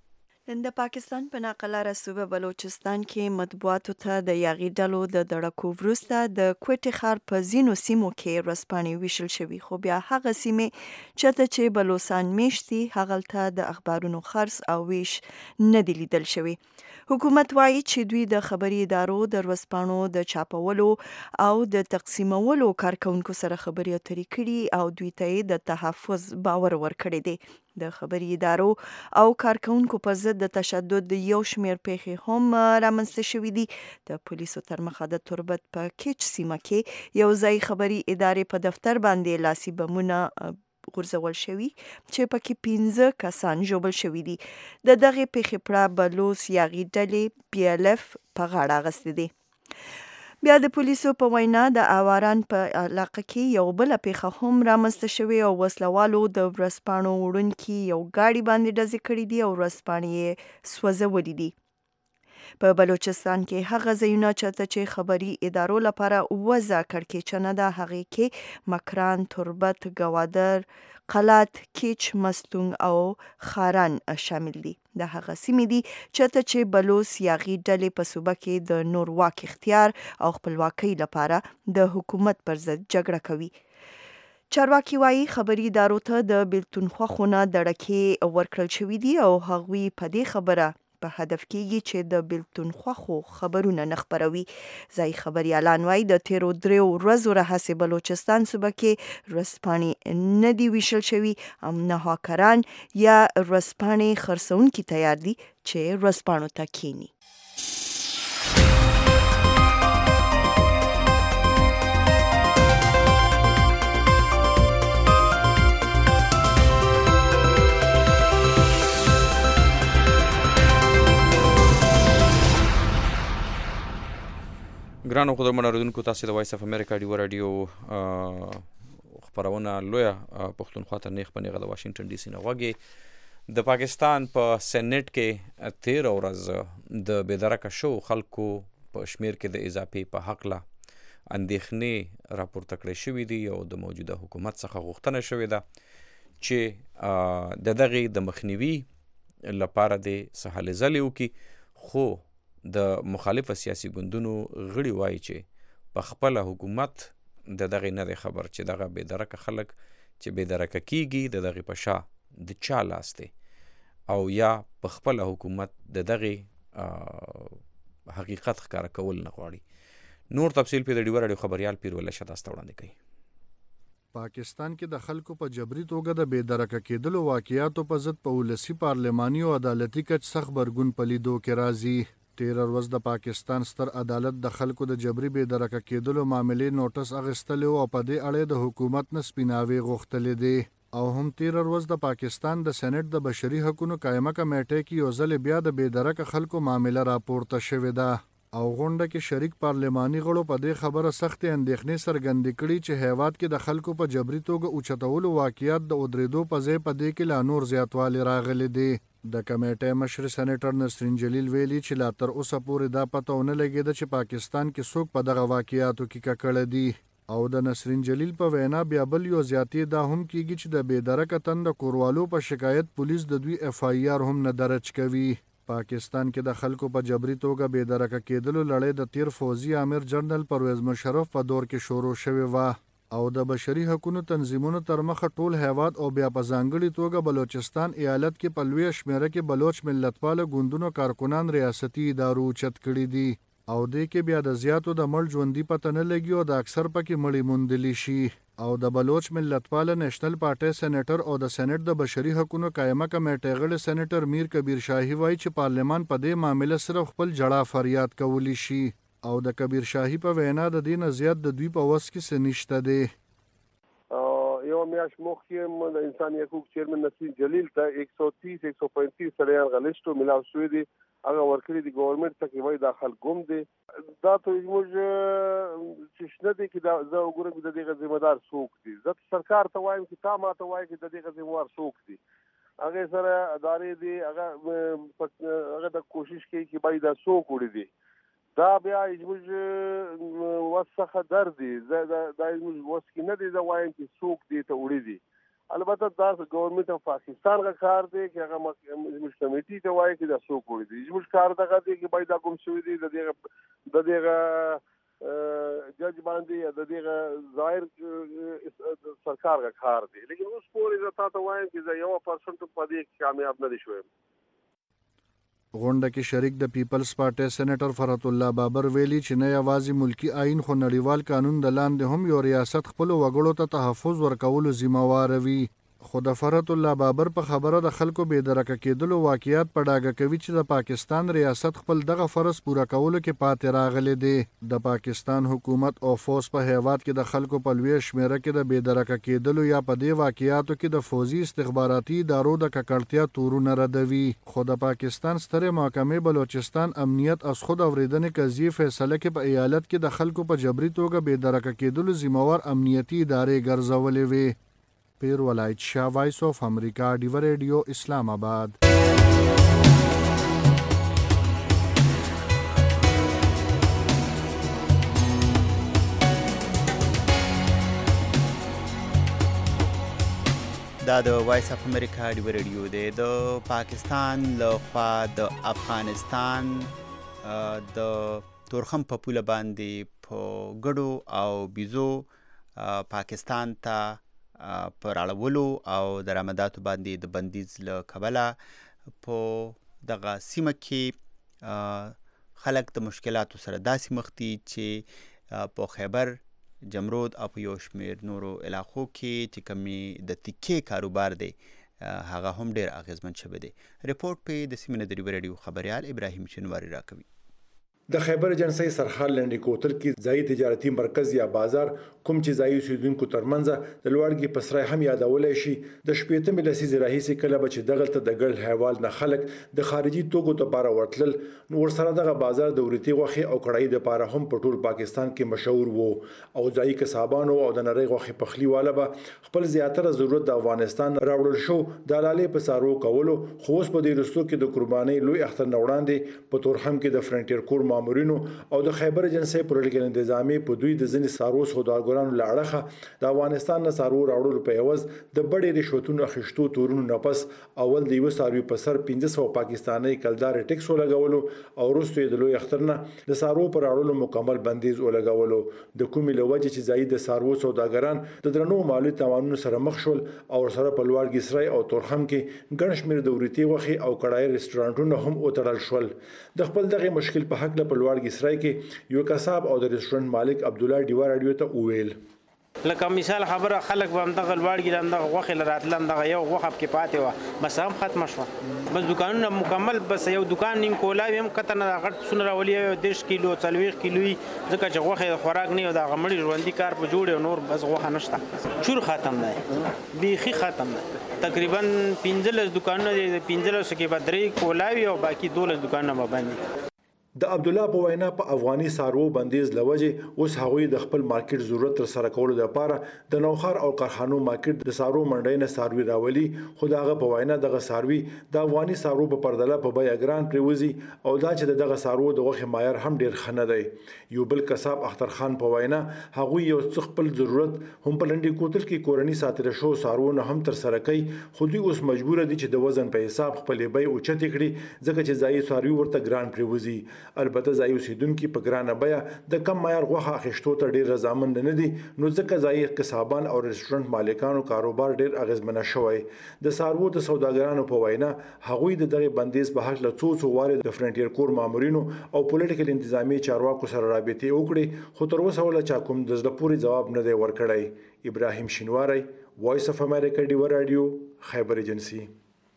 د پاکستان په ناقلاره صوبه بلوچستان کې مطبوعاتو ته د یاغي ډلو د دړکو وروسته د کوټې ښار په ځینو سیمو کې ورځپاڼې ویشل شوي، خو بیا هغه سیمې چېرته چې بلوڅان میشت دي هغلته د اخبارونو خرڅ او ویش نه دي لیدل شوي. حکومت وایي چې دوی د خبري ادارو د ورځپاڼو د چاپولو او د تقسیمولو کارکونکو سره خبرې اترې کړي او دوی ته یې د تحفظ باور ورکړی دی. د خبري ادارو او کارکونکو پر ضد د تشدد یو شمېر پیښې هم رامنځته شوي دي. د پولیسو تر مخه د تربت په کیچ سیمه کې یو ځای خبري ادارې په دفتر باندې لاسي بمونه غورځول شوي چې پکې 15 کسان ژوبل شوي دي. د دغې پیښې پړه بلوڅ یاغي ډلې PLF په غاړه اخیستی دی. بیا د پولیسو په وینا د اواران په علاقه کې یو بله پیښه هم رامنځته شوې او وسلوالو د ورځپاڼو وړونکي یو ګاډي باندې ډزې کړي دي او ورځپاڼې یې سوځولي دي. په بلوچستان کې هغه ځایونه چېرته چې خبري ادارو لپاره وضع کړکېچنه ده هغې کې مکران، تربت، ګوادر، قلات، کیچ، مستونګ او خاران شامل دي. د هغه سیمې دي چېرته چې بلوڅ یاغي ډلې په صوبه کې د نور واک اختیار او خپلواکۍ لپاره د حکومت پر ضد جګړه کوي. چارواکي وایي خبري ادارو ته د بیلتون خوښونه دړکې ورکړل شوي دي او هغوی په دې خبره په هدف کېږي چې د بیلتون خوښو خبرونه نه خپروي. ځایي خبریالان وایي د تیرو 3 ورځو راهیسې بلوچستان صوبه کې ورځپاڼې نه دي ویشل شوي او نه هاکران یا ورځپاڼې خرڅونکي تیار دي چې ورځپاڼو ته کښیني. ګرانو قدرمنو اورېدونکو، تاسو د وایس اف امریکا ډیو راډیو خپرونه لویه پښتونخوا ته نیغ په نیغه د واشنګټن ډي سي نه غوږی. د پاکستان په سینټ کې 13 ورځ د بېدرکه شو خلکو په شمیر کې د اضافې په حقله اندېښنې راپورته کړې شوي دي او د موجوده حکومت څخه غوښتنه شوې ده چې د دغې د مخنیوي لپاره د څه هلې ځلې وکړي. خو د مخالفه سیاسي ګوندونو غړي وایي چې په خپله حکومت د دغې نه دی خبر چې دغه بېدرکه خلک چې بېدرکه کیږي د دغې په شا د چا لاس دی او یا په خپله حکومت د دغې حقیقت ښکاره کول نه غواړي. نور تفصیل په د ډیوه راډیو خبریال پیرولله شه تاسو ته وړاندې کوي. پاکستان کې د خلکو په جبري توګه د بېدرکه کېدلو واقعیاتو په ضد په ولسي پارلماني او عدالتي کچ سخت غبرګون په لیدو کې راځي. 13 ورځ د پاکستان ستر عدالت د خلکو د جبري بېدرکه کېدلو معاملې نوټس اخیستلی او په دې اړه د حکومت نه سپیناوی غوښتلی دی. او هم 13 ورځ د پاکستان د سېنات د بشري حقوقو قائمه کمیټې کې یو ځل بیا د بېدرکه خلکو معامله راپورته شوې ده او غونډه کې شریک پارلماني غړو په دې خبره سخت اندېښنې څرګندې کړي چې هیواد کې د خلکو په جبري توګه اوچتولو واقعیت د ودرېدو په ځای په دې کې لا نور زیاتوالی راغلی دی. د کمیټې مشر سېنیټر نسرین جلیل ویلي چې لا تر اوسه پورې دا پته ونه لګېده چې پاکستان کې څوک په دغه واقعیاتو کې ککړه دي. او د نسرین جلیل په وینا بیا بل یو زیاتې دا هم کیږي چې د بېدرکه تن د کوروالو په شکایت پولیس د دوی FIR هم نه درج کوي. پاکستان کې د خلکو په جبري توګه بېدرکه کېدلو لړۍ د تیر فوزي امیر جنرال پرویز مشرف په دور کې شروع شوې وه او د بشري حقوقو تنظیمونو تر مخه ټول هیواد او بیا په ځانګړي توګه بلوچستان ایالت کې په لویه شمېره کې بلوچ ملتپاله ګوندونو کارکنان ریاستي ادارو اوچت کړي دي او دې کې بیا د زیاتو د مړ ژوندي پته نه لګي او د اکثر پکې مړي موندلی شي. او د بلوچ ملتپاله نیشنل پارټۍ سېنیټر او د سېنات د بشري حقوقو قائمه کمیټې غړي سېنیټر میر کبیر شاهي وایي چې پارلمان په دې معاملې صرف خپل جړه فریاد کولی شي او د کبیر شاهي په وینا د دې نه زیات د دوی په وس کې څه نشته دی. یو میاشت مخکې د انساني حقوقو چیرمن نسرین جلیل ته 130-135 سړیان غلیشتو ملاو شوي دي. هغه ورکړي دي ګورنمنټ ته کې وایي دا خلک ګم دي. دا ته زموږ چې شنه دی چې دا زه وګورم د دغه ذمهدار څوک دي. زه سرکار ته وایم چې تا ما ته وایي چې د دغه ذمهوار څوک دي. هغې سره ادارې دي هغه د کوشش کوي چې باید دا څوک وړي دي. دا بیا زموږ وس څخه در دي. دا زموږ وس کې نه دي. زه وایم چې څوک دې ته وړي دي البته دا ګورنمنت اف پاکستان کا کار دی چې هغه زموږ کمیټي ته وایي چې دا څو کوي دي زموږ کار دغه دی چې باید دا کوم شوی دی د دغه جج باندې د دغه ظاهر سرکار کا کار دی لیکن اوس پورې زتا ته وایم چې 1% په دې کامیاب نه دي شوی. غونډه کې شریک د پیپلز پارټي سېنیټر فرحت الله بابر ویلي چې نه یوازې ملکی آئین خو نړیوال قانون د لاندې هم یو ریاست خپل وګړو ته تحفظ ورکولو ذمہوار وي. خو د فرحت الله بابر په خبره د خلکو بې درکه کېدلو واقعیت په ډاګه کوي چې د پاکستان ریاست خپل دغه فرض پوره کولو کې پاتې راغلی دی. د پاکستان حکومت او فوج په هیواد کې د خلکو په لوی شمیره کې د بې درکه کېدلو یا په دې واقعیاتو کې د فوجي استخباراتي ادارو د ککړتیا تورونه ردوي. خو د پاکستان سترې محکمې بلوچستان امنیت از خود اورېدنې قضیې فیصله کې په ایالت کې د خلکو په جبري توګه بې درکه کېدلو ذمہوار امنیتي ادارې ګرځولې وي. پیر ولایت شاه، وایس آف امریکا، ډیو ریډیو، اسلام آباد. دا د وایس اف امریکا ډیو ریډیو دی. د پاکستان لخوا د افغانستان د تورخم په پوله باندې په ګډو او بيزو پاکستان ته پر اړولو او درآمداتو باندې د بندیز له کبله په دغه سیمه کې خلک د مشکلاتو سره داسې مخ دي چې په خیبر جمرود او په یو شمېر نورو علاقو کې چې کومې د تیکې کاروبار دی هغه هم ډېر اغېزمن شوی دی. رپورټ په د سیمې نه د ډیو ریډیو خبریال ابراهیم شینواری راکوي. د خیبر ایجنسی سرحال لنډی کوتل کې ځایي تجارتي مرکز یا بازار کوم چې ځایي اوسیدونکو ترمنځ د لوړګي پسرای هم یادولای شي. د شپېتمې لسیزې راهیسې کله به چې دغلته د ګډ حیوال نه خلک د خارجي توکو لپاره ورتلل نو ورسره دغه بازار د ورتي غوښې او کړایي دپاره هم په ټول پاکستان کې مشهور وو او ځایي کسابانو او د نرۍ غوښې پخلي والا به خپل زیاتره ضرورت د افغانستان راوړل شو د لالې په څارو کولو. خو اوس په دې وروستو کې د قربانۍ لوی اختر نه وړاندې په تورخم کې د فرنټیر کور مامورینو او د خیبر ایجنسی پولیټیکل انتظامی په دوی د ځینې څارو سوداګرانو له اړخه د افغانستان نه څارو راوړلو په عوض د بډې رشوتونو اخیستو تورونو نه پس اول د یوه څاروي په سر 1500 پاکستاني کلدار ټیکس ولګولو او وروسته یې د لوی اختر نه د څارو پر راوړلو مکمل بندیز ولګولو. د کومې له وجې چې ځایي د څارو سوداګران د درنو مالي تاوانونو سره مخ شول او ورسره په لوړګي سرای او تورخم کې ګڼ شمېر د ورتي غوښې او کړایي رسټورانټونه هم وتړل شول. د خپل دغه مشکل په حق له په لوړګي سرای کې یو کساب او د رستورانت مالک عبد الله ډیوا رادیو ته وویل لکه مثال خبره خلک به همدغه لوړګي همدغه غوښې له راتله همدغه یو غوښه پکې پاتې وه بس هم ختمه شوه. بس دوکانونه مکمل بس یو دوکان نیم کولاوي هم کته نه غټ سونه راولي 10 کیلو 40 کیلوي ځکه چې غوښې خوراک نه یو د غمړي ژوندي کار په جوړ نور بس غوښه نشته. چور ختم دی بیخي ختم دی. تقریبا 15 دوکانونه دي 15 کې به 3 کولاوي او باقي 12 دوکانونه به بند. د عبد الله په وینا په افغاني څارو بندیز لوجه اوس هغوی د خپل مارکیټ ضرورت تر سره کولو لپاره د نوخار او کارخانو مارکیټ د څارو منډۍ نه څاروي راولي. خو دغه په وینا دغه څاروي د افغاني څارو په پردله په بیه ګران پریوزي او دا چې دغه څارو د غوښې معیار هم ډیر ښه نه دی. یو بل کساب اختر خان په وینا هغوی یو څه خپل ضرورت هم په لنډي کوتل کې کورني ساتل شو څارو نه هم تر سره کوي. خو دوی اوس مجبور دي چې د وزن په حساب خپل بیه اوچت کړي ځکه چې ځایي څاروي ورته ګران پریوزي. البته ځایي اوسیدونکي په ګرانه بیه د کم معیار غوښه اخیستو ته ډیر رضامند نه دي نو ځکه ځایي کسابان او رستورانت مالکانو کاروبار ډیر اغیزمنه شوی. د څاروو د سوداګرانو په وینا هغوی د دغه بندیز په حق له څو واره د فرنټیر کور مامورینو او پولیټیکل انتظامی چارواکو سره رابطې وکړي خو تر اوسه ولا چا کوم د زړه پورې جواب نه دی ورکړی. ابراهیم شینواری، وایس اف امریکا ډیو رادیو، خیبر ایجنسی.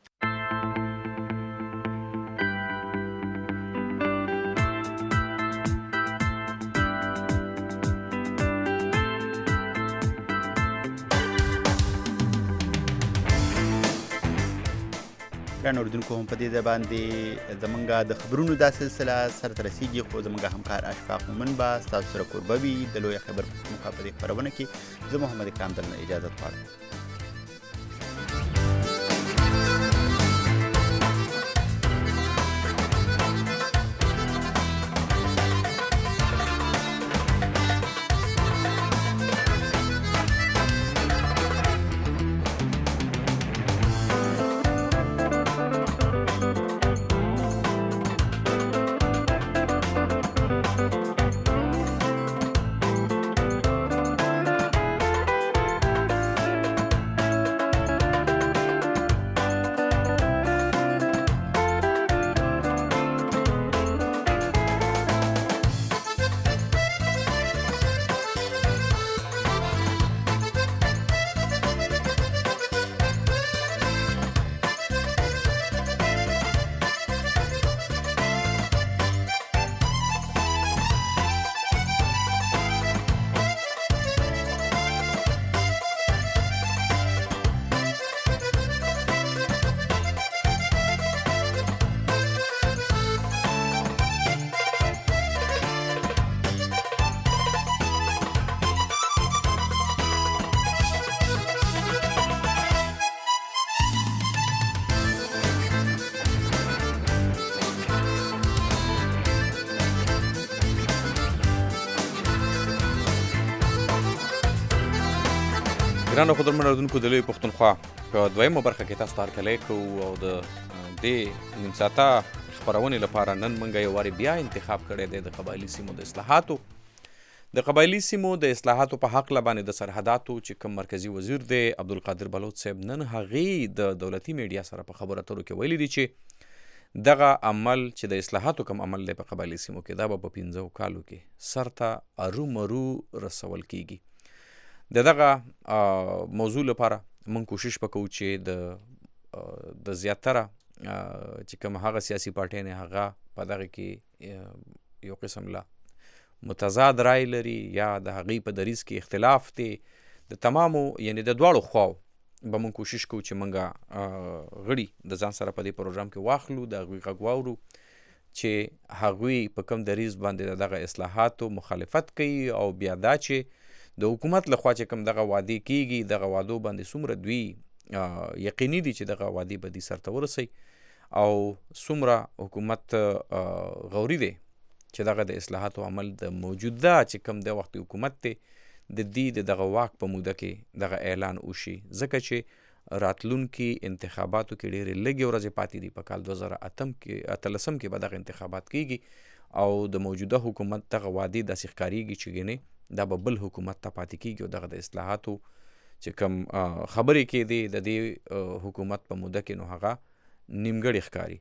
ګران اردوونکو هم په دې باندې زمونږ د خبرونو دا سلسله سرته رسیږي خو زمونږ همکار اشفاق مومن به ستاسو سره کوربه وي د لوی خیبر پښتونخوا په دې خپرونه کې. زه محمد اکرام دلته اجازه غواړم. ګرانو قدرمنو اورېدونکو د لوی پښتونخوا په دویمه برخه کې تاسو ته هرکلی کوو او د دې نیم ساعته خپرونې لپاره نن موږ یو وارې بیا انتخاب کړی دی د قبایلي سیمو د اصلاحاتو. د قبایلي سیمو د اصلاحاتو په هکله باندې د سرحداتو چې کوم مرکزي وزیر دی عبدالقادر بلوچ صاحب نن هغې د دولتي میډیا سره په خبرو اترو کې ویلي دي چې دغه عمل چې د اصلاحاتو کوم عمل دی په قبایلي سیمو کې دا به په 15 کالو کې سرته ارومرو رسول کیږي. دغه موضوع لپاره موږ کوشش وکړو چې د زیاتره چې کوم هغه سیاسي پارټۍ نه هغه په دغه کې یو قسم لا متضاد رای لري یا د هغې په دریځ کې اختلاف دی د تمامو یعنی د دواړو خواو به موږ کوشش کوو چې موږ غړي د ځان سره په دې پروګرام کې واخلو د هغوی غږ واورو چې هغوی په کوم دریځ باندې دغه اصلاحاتو مخالفت کوي او بیا دا چې د حکومت لخوا چې کوم دغه وعدې کیږي دغه وعدو باندې څومره دوی یقیني دي چې دغه وعدې به دوی سرته ورسوي او څومره حکومت غوري دی چې دغه د اصلاحاتو عمل د موجوده چې کوم د وخت حکومت دی د دې دغه واک په موده کې دغه اعلان وشي ځکه چې راتلونکي انتخاباتو کې ډېرې لږې ورځې پاتې دي. په کال 2018 کې به دغه انتخابات کیږي او د موجوده حکومت دغه وعدې داسې ښکارېږي چې ګنې دا به بل حکومت ته پاتې کیږي او دغه د اصلاحاتو چې کوم خبرې کېدې د دې حکومت په موده کې نو هغه نیمګړې ښکاري.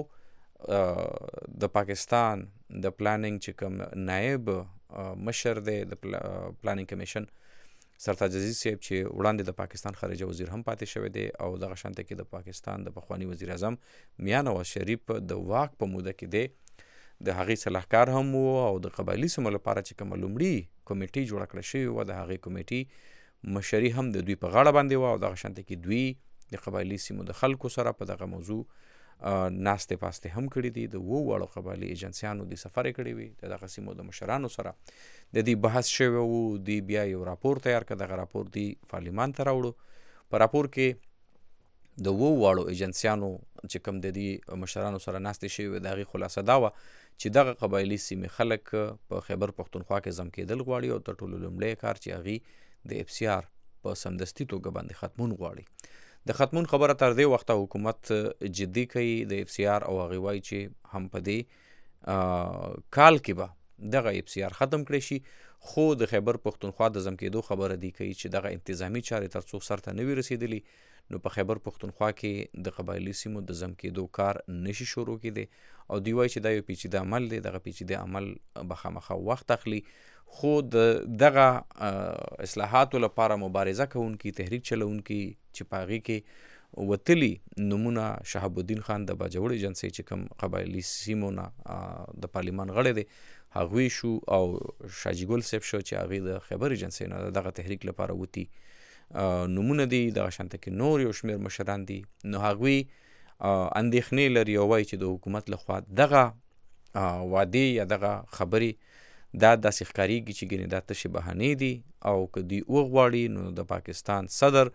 خو د پاکستان د پلانینګ چې کوم نایب مشر دی د پلانینګ کمیشن سرتاج عزیز صاحب چې وړاندې د پاکستان خارجه وزیر هم پاتې شوی دی او دغه شانته کې د پاکستان د پخواني وزیر اعظم میاں نواز شریف د واک په موده کې دی د هغې صلاحکار هم و او د قبایلي سیمو لپاره چې کومه لومړي کمیټې جوړه کړه شوې وه د هغې کمیټې مشري هم د دوی په غاړه باندې وه او دغه شانته کې دوی د قبایلي سیمو د خلکو سره په دغه موضوع ناستې پاستې هم کړي دي. د 2 واړو قبایلي ایجنسیانو د سفرې کړي وي د دغه سیمو د مشرانو سره د دې بحث شوی و. دوی بیا یو راپور تیار کړ دغه راپور دوی پارلیمان ته راوړو. په راپور کې د 2 واړو ایجنسیانو چې کوم د دې مشرانو سره ناستې شوې وي د هغې خلاصه دا وه چې دغه قبایلي سیمې خلک په خیبر پښتونخوا کې ضم کېدل غواړي او تر ټولو لومړی کار چې هغې د FCR په سمدستي توګه باندې ختمون غواړي. د ختمون خبره تر دې وخته حکومت جدي کوي د FCR او هغې وایي چې هم په دې کال کې به دغه FCR ختم کړی شي. خو د خیبر پښتونخوا د ضم کېدو خبره دی کوي چې دغه انتظامی چارې تر څو سرته نه وي رسېدلي نو په خیبر پښتونخوا کې د قبایلي سیمو د ضم کېدو کار نشي شروع کېدی او دوی وایي چې دا یو پیچیده عمل دی. دغه پیچیده عمل به خامخا وخت اخلي خو دغه اصلاحاتو لپاره مبارزه کوونکي تحریک چلوونکي چې په هغې کې وتلي نومونه شهاب الدین خان د باجوړ ایجنسۍ چې کوم قبایلي سیمو نه د پارلیمان غړی دی هغوی شو او شاجي ګل صاحب شو چې هغې د خیبر ایجنسۍ نه دغه تحریک لپاره وتي نومونه دي. دغه شانته کې نور یو شمېر مشران دي نو هغوی اندېښنې لري او وایي چې د حکومت لخوا دغه وعدې یا دغه خبرې دا داسې ښکارېږي چې ګنې دا تشې بهانې دي او که دوی وغواړي نو د پاکستان صدر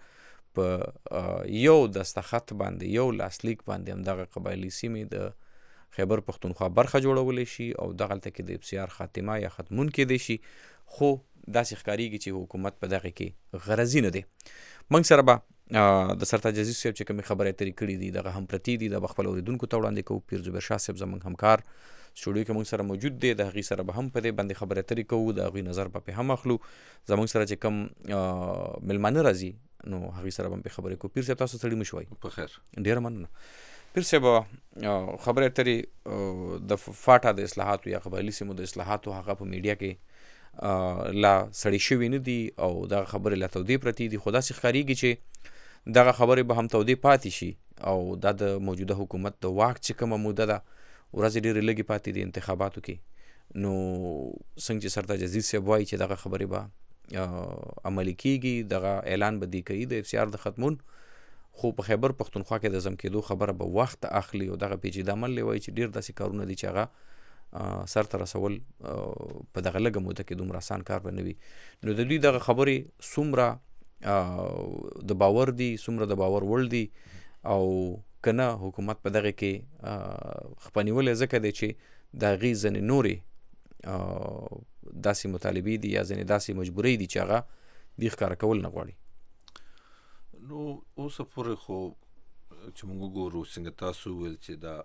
په یو دستخط باندې یو لاسلیک باندې همدغه قبایلي سیمې د خیبر پښتونخوا برخه جوړولی شي او دغلته کې د FCR خاتمه یا ختمون کېدی شي. خو داسې ښکارېږي چې حکومت په دغه کې غرضي نه دی. موږ سره به د سرتاج عزیز صاحب چې کومې خبرې اترې کړي دي دغه هم پرتې دي د به خپل اورېدونکو ته وړاندې کوو. پیر زبیر شاه صاحب زموږ همکار سټوډیو کې موږ سره موجود دی د هغې سره به هم په دې باندې خبرې اترې کوو د هغوی نظر به پې هم اخلو. زموږ سره چې کوم میلمانه راځي نو هغوی سره به هم پې خبرې کوو. پیر صاحب تاسو ستړي مه شوئ. په خیر ډېره مننه. پیر صاحب خبرې اترې د فاټا د اصلاحاتو یا قبایلي سیمو د اصلاحاتو هغه په میډیا کې لا سړې شوي نه دي او دغه خبرې لا تودې پرتې دي خو داسې ښکارېږي چې دغه خبرې به هم تودې پاتې شي او دا د موجوده حکومت د واک چې کومه موده ده ورځې ډېرې لږې پاتې دي انتخاباتو کې نو څنګه چې سرتاج عزیز صاحب وایي چې دغه خبرې به عملي کېږي دغه اعلان به دوی کوي د FCR د ختمون خو په خیبر پښتونخوا کې د ضم کېدو خبره به وخت اخلي او دغه پیچیده عمل وایي چې ډېر داسې کارونه دي چې هغه سرته رسول په دغه لږه موده کې دومره اسان کار به نه وي. نو د دوی دغه خبرې څومره د باور دي څومره د باور وړ دي او که نه حکومت په دغه کې خپنیولی ځکه دی چې د هغې ځینې نورې داسې مطالبې دي یا ځینې داسې مجبورۍ دي چې هغه دوی ښکاره کول نه غواړي. نو اوس پورې خو چې موږ ګورو څنګه تاسو ویل چې دا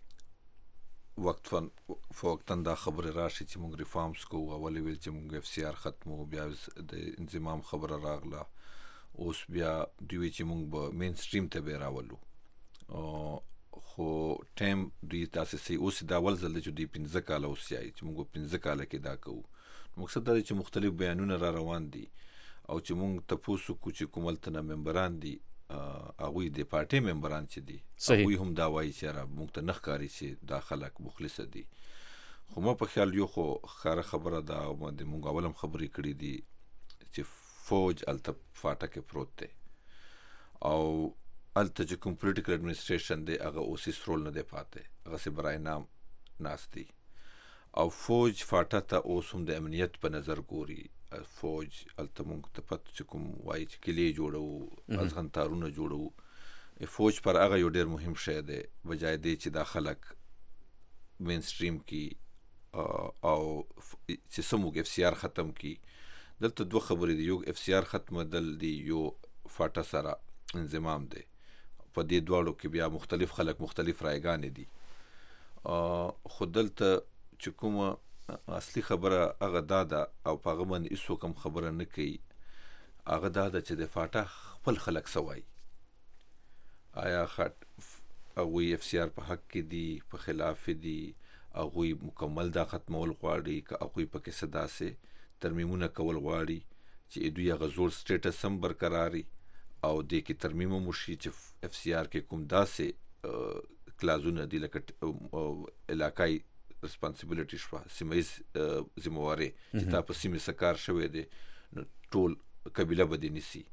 وقتاً دا خبره راشي چې موږ ریفارمز کوو. اول ویل چې موږ اف سی آر ختمو، بیا د انضمام خبره راغله، اوس بیا دوی چې موږ به مین سټریم ته به راولو. خو ټایم دوی تاسې سي اوس دا اول ځل چې دوی 15 کاله اوسیایي چې موږ 15 کاله کې دا کوو. مقصد دا دی چې مختلف بیانونه را روان دي او چې موږ تپوسو کو چې کوم هلته نه ممبران دي هغوی د پارټۍ ممبران چې دي هغوی هم دا وایي چې یاره موږ ته نه ښکاري چې دا خلک مخلصه دي. خو ما په خیال یو خو ښکاره خبره ده او باندې موږ اول هم خبرې کړي دي چې فوج هلته فاټه کې پروت دی او هلته چې کوم پولیټیکل اډمنسټریشن دی هغه اوس هېڅ رول نه دی پاتې، هغسې برای نام ناست دي او فوج فاټه ته اوس هم د امنیت په نظر ګوري. فوج هلته موږ ته پته چې کوم وایي چې کلې جوړوو، ازغن تارونه جوړوو. فوج پر هغه یو ډېر مهم شی دی بجای دی چې دا خلک مین سټریم کی او چې څه موږ اف سی آر ختم کی. دلته دوه خبرې دي، یو اف سی آر ختمېدل دي، یو فاټه سره انضمام دی. په دې دواړو کې بیا مختلف خلک مختلف رایګانې دي. خو دلته چې کومه اصلي خبره هغه دا ده او په هغه باندې هېڅوک هم خبره نه کوي، هغه دا ده چې د فاټه خپل خلک څه وایي. آیا هغوی اف سی آر په حق کې دي، په خلاف دي، هغوی مکمل دا ختمول غواړي که هغوی پکې څه داسې ترمیمونه کول غواړي چې دوی هغه زوړ سټیټس هم برقراري او دې کې ترمیم هم وشي چې اف سی آر کې کوم داسې کلازونه دي لکه علاقایي ریسپانسیبلیټي شوه، سیمه ییز ذمهواري چې تا په سیمې څه کار شوی دی نو ټول قبیله به دې نیسي.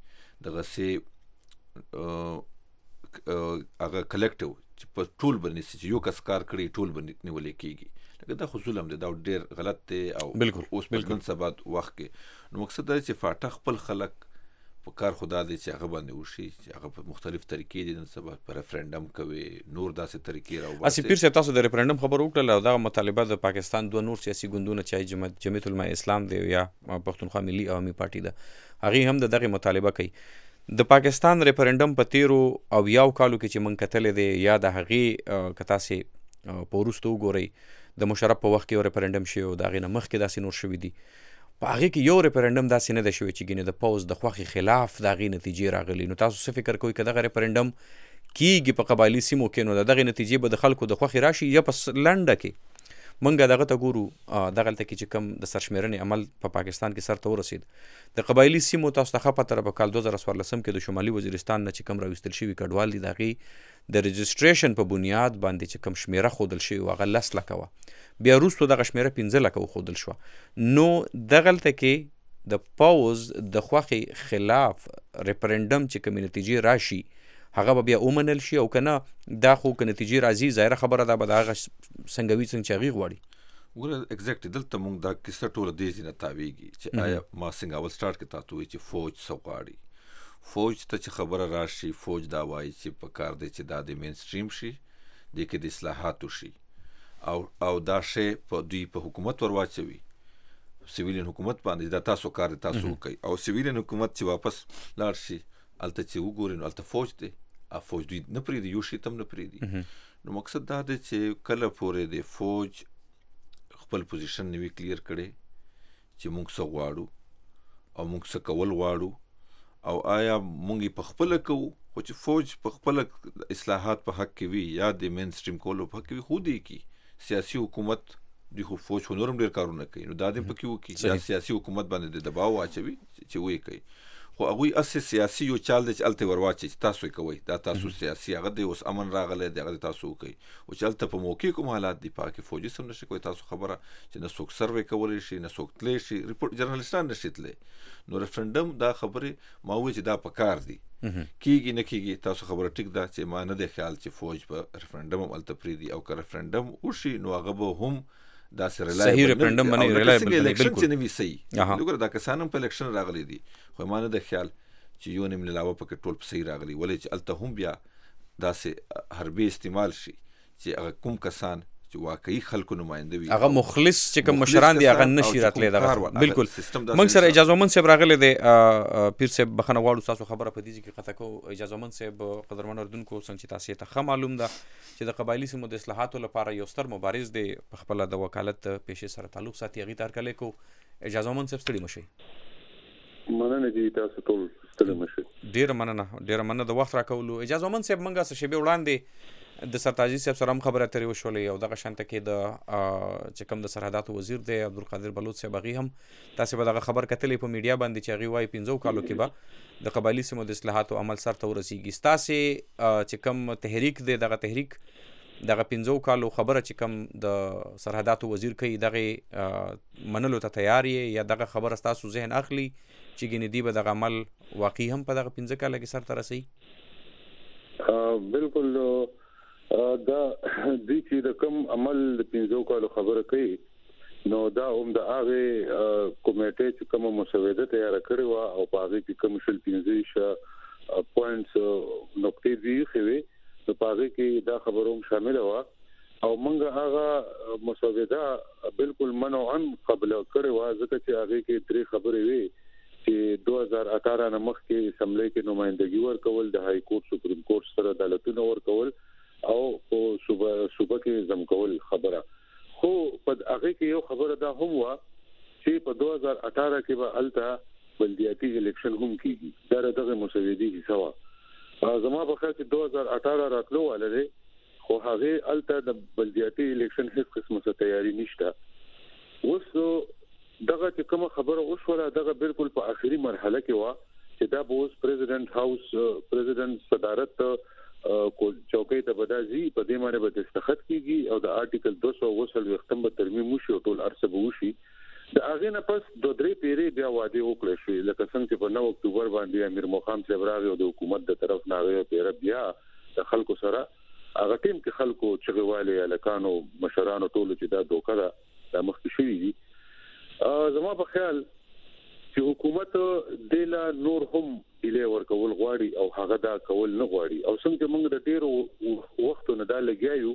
دغسې هغه کلیکټیو چې په ټول به نیسي چې یو کس کار کړی ټول به نیولی کېږي. لکه دا خو ظلم دی، دا ډېر غلط دی او اوس په نن سبا وخت کې نو مقصد دا دی چې فاټه خپل خلک په کار خو دا دی چې هغه باندې وشي چې هغه په مختلف طریقې دي نن سبا په ریفرنډم کوي، نور داسې طریقې راوباسي. اسې پیر صاحب تاسو د ریفرنډم خبر وکړل او دغه مطالبه د پاکستان دوه نور سیاسي ګوندونه چې جمعیت العلماء اسلام دی یا پښتونخوا ملي عوامي پارټي ده، هغې هم د دغې مطالبه کوي. د پاکستان ریفرنډم په تیرو او یاو کالو کې چې موږ کتلی دی یا د هغې که تاسې په وروسته وګورئ د مشرف په وخت کې یو ریفرنډم شوی او د هغې نه مخکې داسې نور شوي دي. په هغې کې یو ریفرنډم داسې نه دی شوی چې ګینې د پوځ د خوښې خلاف د هغې نتیجې راغلي. نو تاسو څه فکر کوئ که دغه ریفرنډم کیږي په قبایلي سیمو کې نو د دغې نتیجې به د خلکو د خوښې راشي یا په لنډه کې موږ دغه ته ګورو دغلته کې چې کوم د سرشمېرنې عمل په پاکستان کې سر ته ورسېد د قبایلي سیمو تاسو ته ښه پته ده په کال 2014 کې د شمالي وزیرستان نه چې کوم راویستل شوي کډوال دي د هغې د رجسټریشن په بنیاد باندې چې کوم شمېره ښودل شوي وه هغه 10 لکه وه، بیا وروستو دغه شمېره 15 لکه وښودل شوه. نو دغلته کې د پوز د خوښې خلاف ریفرنډم چې کومې نتیجې راشي هغه به بیا ومنل شي او که نه دا خو که نتیجې راځي ظاهره خبره ده به د هغه څنګه وي څنګه چې هغې غواړي. ګوره اګزیکټلي دلته موږ دا کیسه ټوله دې ځای نه تاویږي چې آیا ما څنګه اول سټارټ کې تاته وایي چې فوج څه غواړي. فوج ته چې خبره راشي فوج دا وایي چې په کار دی چې دا د مین سټریم شي، دې کې د اصلاحاتو شي او دا شی په دوی په حکومت ور واچوي، سیویلین حکومت باندې دا تاسو کار دی تاسو وکئ او سیویلین حکومت چې واپس لاړ شي هلته چې وګورئ نو هلته فوج دی، فوج دوی نه پرېږدي، یو شي ته هم نه پرېږدي. نو مقصد دا دی چې کله پورې د فوج خپل پوزیشن نه وي کلیر کړی چې موږ څه غواړو او موږ څه کول غواړو او آیا موږ په خپله کوو. خو چې فوج په خپله اصلاحات په حق کې وي یا د مین سټریم کولو په حق کې وي خو دې کي سیاسي حکومت دوی خو فوج خو نور هم ډېر کارونه کوي نو دا دې پکې وکړي یا سیاسي حکومت باندې د دباو واچوي چې ویې کوي. خو هغوی هسې سیاسي یو چال دی چې هلته ور واچوي چې تاسو یې کوئ، دا تاسو سیاسي هغه دی اوس امن راغلی دی هغه د تاسو وکوئ. او چې هلته په موقع کوم حالات دي په هغه کې فوجي هم نشي کوی تاسو خبره چې نه څوک سروې کولی شي نه څوک تلی شي، ریپورټ جرنالستان نشي تلی. نو ریفرنډم دا خبرې ما وویل چې دا په کار دي کېږي نه کېږي تاسو خبره ټیک ده چې ما نه دی خیال چې فوج په ریفرنډم هم هلته پرېږدي او که ریفرنډم وشي نو هغه به هم داسې صحیح ریفرنډم باندې ریلایبل الیکشن چې نه وي صحیح. وګوره دا کسان هم په الیکشن راغلي دي خو ما نه دی خیال چې یو نیم علاوه پکې ټول په صحیح راغلي، ولې چې هلته هم بیا داسې حربې استعمال شي چې هغه کوم کسان چې واقعي خلکو نماینده وي هغه مخلص چې کوم مشران دي هغه نشي راتلی دغه بالکل موږ سره اجازه مند صاحب راغلی دی پیر صاحب بخنه غواړو تاسو خبره په دې کې قطع کو اجازه مند صاحب قدرمن اردوونکو څنګه چې تاسو ته معلوم ده چې د قبایلی سیمو د اصلاحاتو لپاره یو ستر مبارز دی په خپل د وکالت پیښې سره تعلق ساتي هغه تر کله کو اجازه مند صاحب ستړي مشي مننه دي تاسو ټول ستړي مشي ډیر مننه د وخت راکولو اجازه مند صاحب منګه څه شی وړاندې د سرتاجي صاحب سره هم خبره اترې وشولې او دغه شانته کې د چې کوم د سرحداتو وزیر دی عبدالقادر بلوچ صاحب هغه هم تاسو به دغه خبر کتلې په میډیا باندې چې هغه وايي 15 کالو کې به د قبایلی سیمو د اصلاحاتو عمل سره ورسیږي تاسو چې کوم تحریک دی دغه تحریک دغه 15 کالو خبره چې کوم د سرحداتو وزیر کوي دغه منلو ته تیار یا دغه خبره تاسو ذهن اخلي چې ګنې دی به دغه عمل واقعي هم په دغه 15 کال کې سره رسي بالکل دا د چې د کوم عمل د 15 کالو خبره کوي نو دا هم د هغه کمیټې چې کوم مسوده تیار کړی و او په هغه کې کوم شل 15 پوینټس نقطې دي خوي په هغه کې دا خبروم شامل و او موږ هغه مسوده بالکل منعا قبل کړی و ځکه چې هغه کې درې خبرې وي چې 2018 نه مخکې اسمبلی کې نمائندګي ورکول د های کورټ سپریم کورټ سره عدالتونه ورکول او په صوبه کې زمکول خبره خو په هغه کې یو خبره دا هم و چې په 2018 کې به الته بلدیاتي الیکشن هم کیږي دا دغه مسودي حصہ و زما په خیال کې 2018 راتلو ولري خو هغه الته د بلدیاتي الیکشن هیڅ قسمه څه تیاری نشته اوس دغه چې کوم خبره وشوله دغه بالکل په اخري مرحله کې و چې دا بوز پریزیدنت هاوس پریزیدنت صدارت چوکۍ ته بدازي په دې باندې به دستخط کیږي او د آرټیکل 200 وختم به ترمیم وشي او ټول ارسه به وشي د هغه نه پس د درې پیری بیا واده وکړل شي لکه څنګه چې په 9 اکتوبر باندې امیر مقام صاحب راغی او د حکومت د طرف نه غوې پیری بیا د خلکو سره هغه ټیم کې خلکو چغواله الکانو مشرانو ټول چې دا دوکه د مخکې شوی دي زما په خیال چې حکومت دلا نور هم اله ورکول غواړي او هغه دا کول نه غواړي او څنګه موږ د ډیرو وختونو دا لګیایو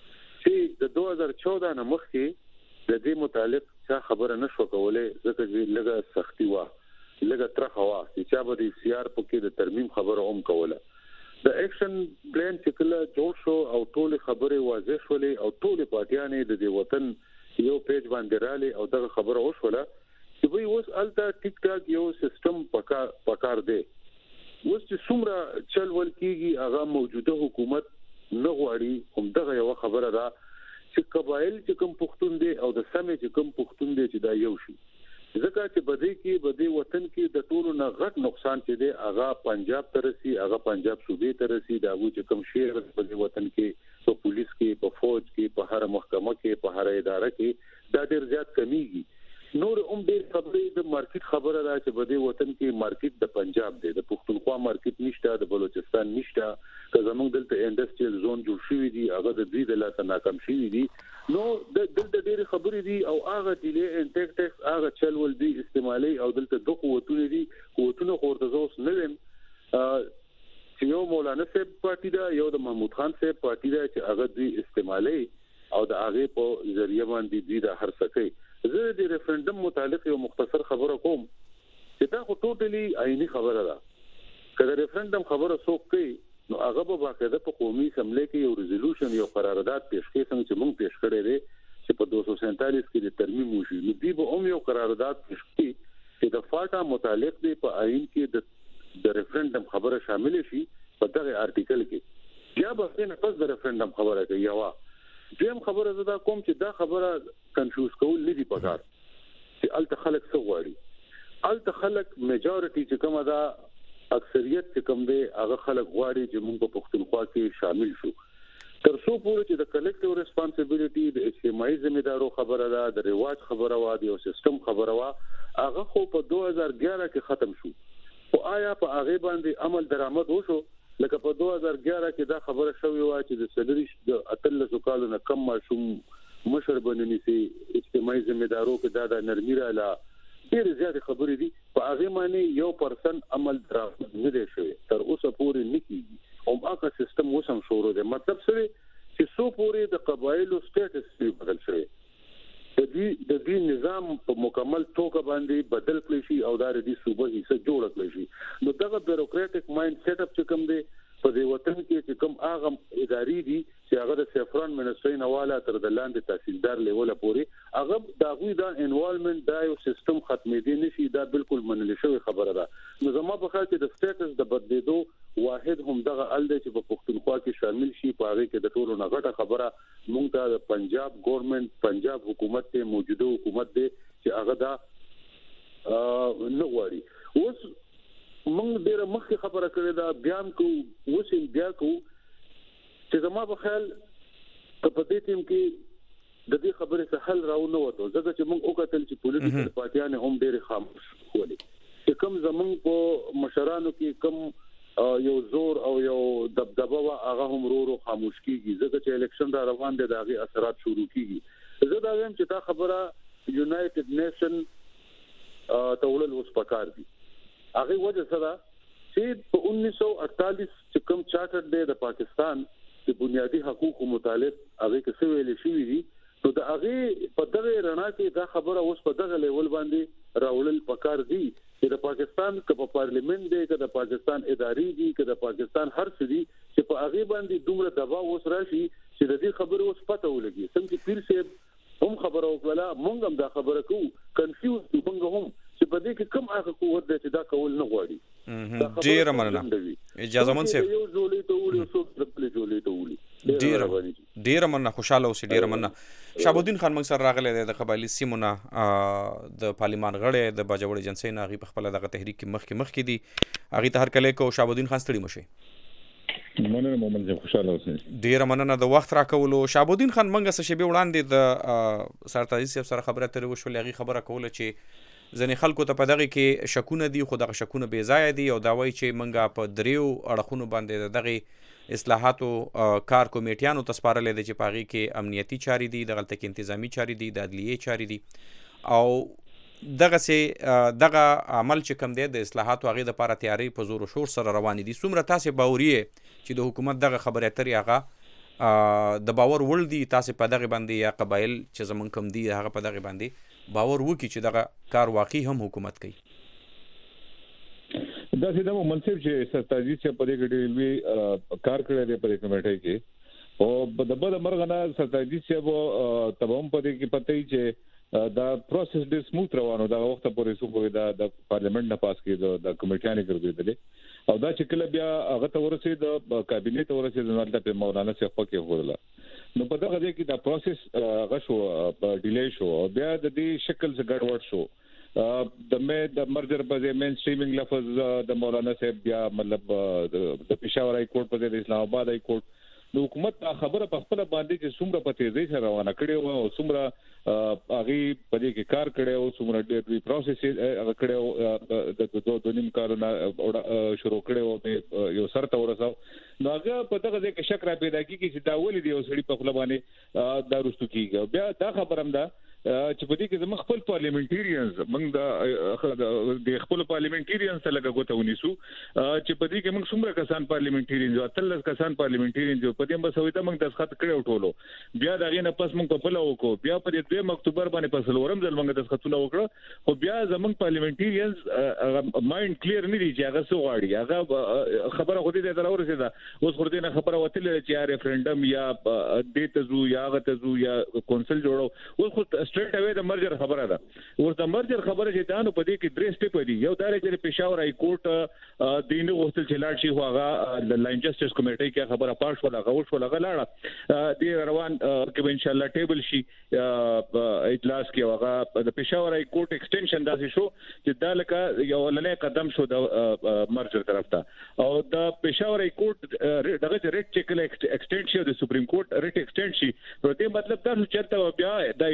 چې د 2014 نه مخکې د دې متعلق څه خبره نشو کولای ځکه چې لږه سختي وا لږه ترخه وا چې به د سي آر په کې د ترمیم خبره هم کوله د اکشن پلان چې کله جوړ شو او ټول خبره واضح شولې او ټول پارټیانې د دې وطن یو پیج باندې رالي او دغه خبره وشوله چې وای اوس الته ټیک ټاک یو سیستم پکار دی اوس چې څومره چل ول کیږي هغه موجوده حکومت نه غواړي هم دغه یو خبره ده چې قبایل چې کوم پښتون دي او د سمې چې کوم پښتون دي چې دا یو شي ځکه چې بده وطن کې د ټولو نه غټ نقصان چې دی هغه پنجاب ترسي هغه پنجاب صوبې ترسي دا و چې کوم شهر په وطن کې په پولیس کې په فوج کې په هر محکمه کې په هر اداره کې دا ډیر زیات کمیږي نور ډیر خبرې د مارکیټ خبره ده چې بده وطن کې مارکیټ د پنجاب دی د پښتونخوا مارکیټ نشته د بلوچستان نشته که زموږ دلته انډستریال زون جوړ شوی دی هغه د دې د لاته ناکام شوی دی نو دلته ډیر خبرې دي او هغه ډیلې انټیک ټیکس هغه چل ول دي استعمالي او دلته دوه قوتونه دي قوتونه خورته زوس نه ویم چې یو مولانا صاحب پارټي دا یو د محمود خان صاحب پارټي دا چې هغه دي استعمالي او د هغه په ذریعہ باندې دي د هر څه زه د ریفرندم متعلق یو مختصر خبره کوم چې دا خو ټوټلی عیني خبره ده کله ریفرندم خبره څوک کوي نو هغه به باقاعده په قومي اسمبلی کې یو ریزولوشن یو قرارداد پیش کوي څنګه چې موږ پیش کړی دی چې په 247 کې د ترمیم وشي نو دی به هم یو قرارداد پیش کوي چې د فاټا متعلق دی په آئین کې د ریفرندم خبره شامل شي په دغه آرټیکل کې یا به نه پس د ریفرندم خبره کوي یا دیم خبره زدا کوم چې دا خبره کنفیوز کول نه دی پکار چې الته خلک څه غواړي الته خلک میجورټي چې کومه دا اکثریت چې کوم دی هغه خلک غواړي چې موږ په پښتونخوا کې شامل شو تر څو پورې چې د کلیکټیو ریسپانسیبিলিټي د اجتماعي ځمېدارو خبره ده د ریواج خبره وا دی او سیستم خبره وا هغه خو په 2011 کې ختم شو او آیا په هغه باندې عمل درآمد وشو لکه په 2011 کې دا خبره شوې و چې د سلریش د اتل کالو نه کم ماشوم مشر بنني سي اجتماعي ځمېدارو کې دا نرمي رااله ډېر زیات خبرې دي په هغه معنی 1% عمل درآمد نه دی شوی تر اوسه پورې نه کیږي او هغه سیستم وسم شروع دی مطلب څه چې سو پورې د قبایلو سټیټس بدل شوی د دې نظام په مکمل توګه باندې بدل کړی شي او د دې صوبه حصہ جوړ کړی شي نو دغه بیوروکراټک مایند سیټ اپ چې کوم دی په دې وطن کې چې کوم هغه اداري دي چې هغه د سیفران منسټري نواله تر د لاندې تحصیلدار لیول پورې هغه دا غوي دا انوالومنت دا یو سیستم ختمې دي نشي دا بالکل منل شوی خبره ده نو زما په خیال کې د سټیټس د بدلیدو واحد هم دغه ال دی چې په پښتونخوا کې شامل شي په هغه کې د ټولو نغټه خبره مونږ ته د پنجاب ګورنمنت پنجاب حکومت ته موجوده حکومت دی چې هغه دا نه غواړي اوس مونږ ډیره مخکې خبره کړې ده بیان کو وسیم بیا کو چې زما په خیال په دې ټیم کې د دې خبرې څخه حل راو نه وته ځکه چې مونږ وکړل چې پولیټیکل پارټیان هم ډېر خاموش ولې چې کوم زمونږ په مشرانو کې کوم یو زور او یو دبدبه وا هغه هم ورو خاموش کیږي ځکه چې الیکشن را روان دي دغه اثرات شروع کیږي زه دا وایم چې دا خبره یونایټډ نیشن تولل اوس پکار دي هغه وجه سره چې په 1948 چې کوم چارټر دی د پاکستان د بنیادی حقوقو متعلق هغه کې څه ویل شوی دي نو د هغه په دغه رڼا کې دا خبره اوس په دغه لیول باندې راولل پکار دي چې د پاکستان په پارلیمنت دی چې د پاکستان اداري دي چې د پاکستان هر څه دي چې په هغه باندې دومره دباو اوس راشي چې د دې خبرو اوس پته ولګي څنګه پیر صاحب هم خبره وکړه مونږ هم دا خبره کوو کنفیوز مونږ هم چې په دې کې کوم هغه قوت دی چې دا کول نه غواړي ډیر مننه اجازه من صاحب یو جوړې ته ولې څو خپل جوړې ته ولې ډیر مننه خوشاله اوسې ډیر مننه شهابالدین خان موږ سره راغلی دی د قبایلی سیمونه د پارلیمان غړی د باجوړ ایجنسی نه هغه په خپل دغه تحریک کې مخکې دي هغه ته هر کله کو شهابالدین خان ستړي مشه مننه مومن جان خوشاله اوسئ ډیر مننه د وخت راکولو شهابالدین خان موږ څه شی به وړاندې د سرتاجي صاحب سره خبره ترې وشولې هغه خبره کوله چې ځنې خلکو ته په دغه کې شکونه دي خو دغه شکونه بې ځایه دي او دا وایي چې موږ په دریو اړخونو باندې دغه اصلاحاتو کار کمیټیانو ته سپارلی دی چې په هغې کې امنیتي چارې دي دغلته کې انتظامي چارې دي د عدلیې چارې دي او دغه عمل چې کوم دی د اصلاحاتو هغې دپاره تیارۍ په زور و شور سره روانې دي څومره تاسې باوري چې د حکومت دغه خبرې اترې هغه د باور وړ دي تاسې په دغه باندې یا قبایل چې زمونږ کوم دي هغه په دغه باندې باور وکړي چې دغه کار واقعي هم حکومت کوي دا چې د منصب چې سرتاجي چې په دې کې ډېر کار کړی دی په دې کمیټه کې او د بل مرغه نه سرتاجي چې تبهم په دې کې پته چې دا پروسس ډېر سموث روانو دا وخت پورې سو د پارلیمنت نه پاس کې د کمیټیانې ګرځېدلې او دا چې کله بیا هغه ته ورسېد د کابینې ته ورسېد نو د مولانا صاحب پکې وړل نو په دغه ځای کې دا پروسس غشو ډیلی شو او بیا د دې شکل څخه ګډوډ شو د مرجر په مین سټریمینګ لفظ د مولانا صاحب بیا مطلب د پېښور های کورټ په د اسلام آباد های کورټ د حکومت خبره په خپل باندې چې څومره په تیزی سره روانه کړي او څومره هغه په دې کې کار کړي او څومره ډېر پروسس هغه کړي او د نیم کارونه شروع کړي او یو سر ته ورساو نو هغه په دغه ځای کې شک را پیدا کیږي چې دا ولې دی او سړي په خپل باندې دا رستو کیږي بیا دا خبره هم ده چې په دې کې زموږ خپل پارلیمنټریانز موږ د خپل پارلیمنټریانز سره لګوته ونیسو چې په دې کې موږ څومره کسان پارلیمنټریانز او تل کسان پارلیمنټریانز په دې مسوي ته موږ دسخط کړو ټولو بیا دا غینه پس موږ په بل وکړو بیا په دې 2 اکتوبر باندې په سلورم ځل موږ دسخطونه وکړو خو بیا زموږ پارلیمنټریانز مایند کلیر نه دي چې هغه څه غواړي هغه خبره خو دې ته راورسېده اوس خو دې نه خبره وتل چې ریفرندم یا دې تزو یا هغه تزو یا کونسل جوړو اوس خو سټریټ اوی د مرجر خبره ده ورته مرجر خبره چې دا نو په دې کې درې سټیپ دي یو دا چې پېښور های کورټ دین غوښتل چې لاړ شي هغه د لاین جسټس کمیټې کې خبره پاش ولا غوښ ولا غلاړه دې روان کې ان شاء الله ټیبل شي اجلاس کې هغه د پېښور های کورټ ایکسټنشن داسې شو چې دا لکه یو لنې قدم شو د مرجر طرف ته او د پېښور های کورټ دغه ریټ چې کله ایکسټنډ شي د سپریم کورټ ریټ ایکسټنډ شي نو دې مطلب دا چې بیا د اجتماعي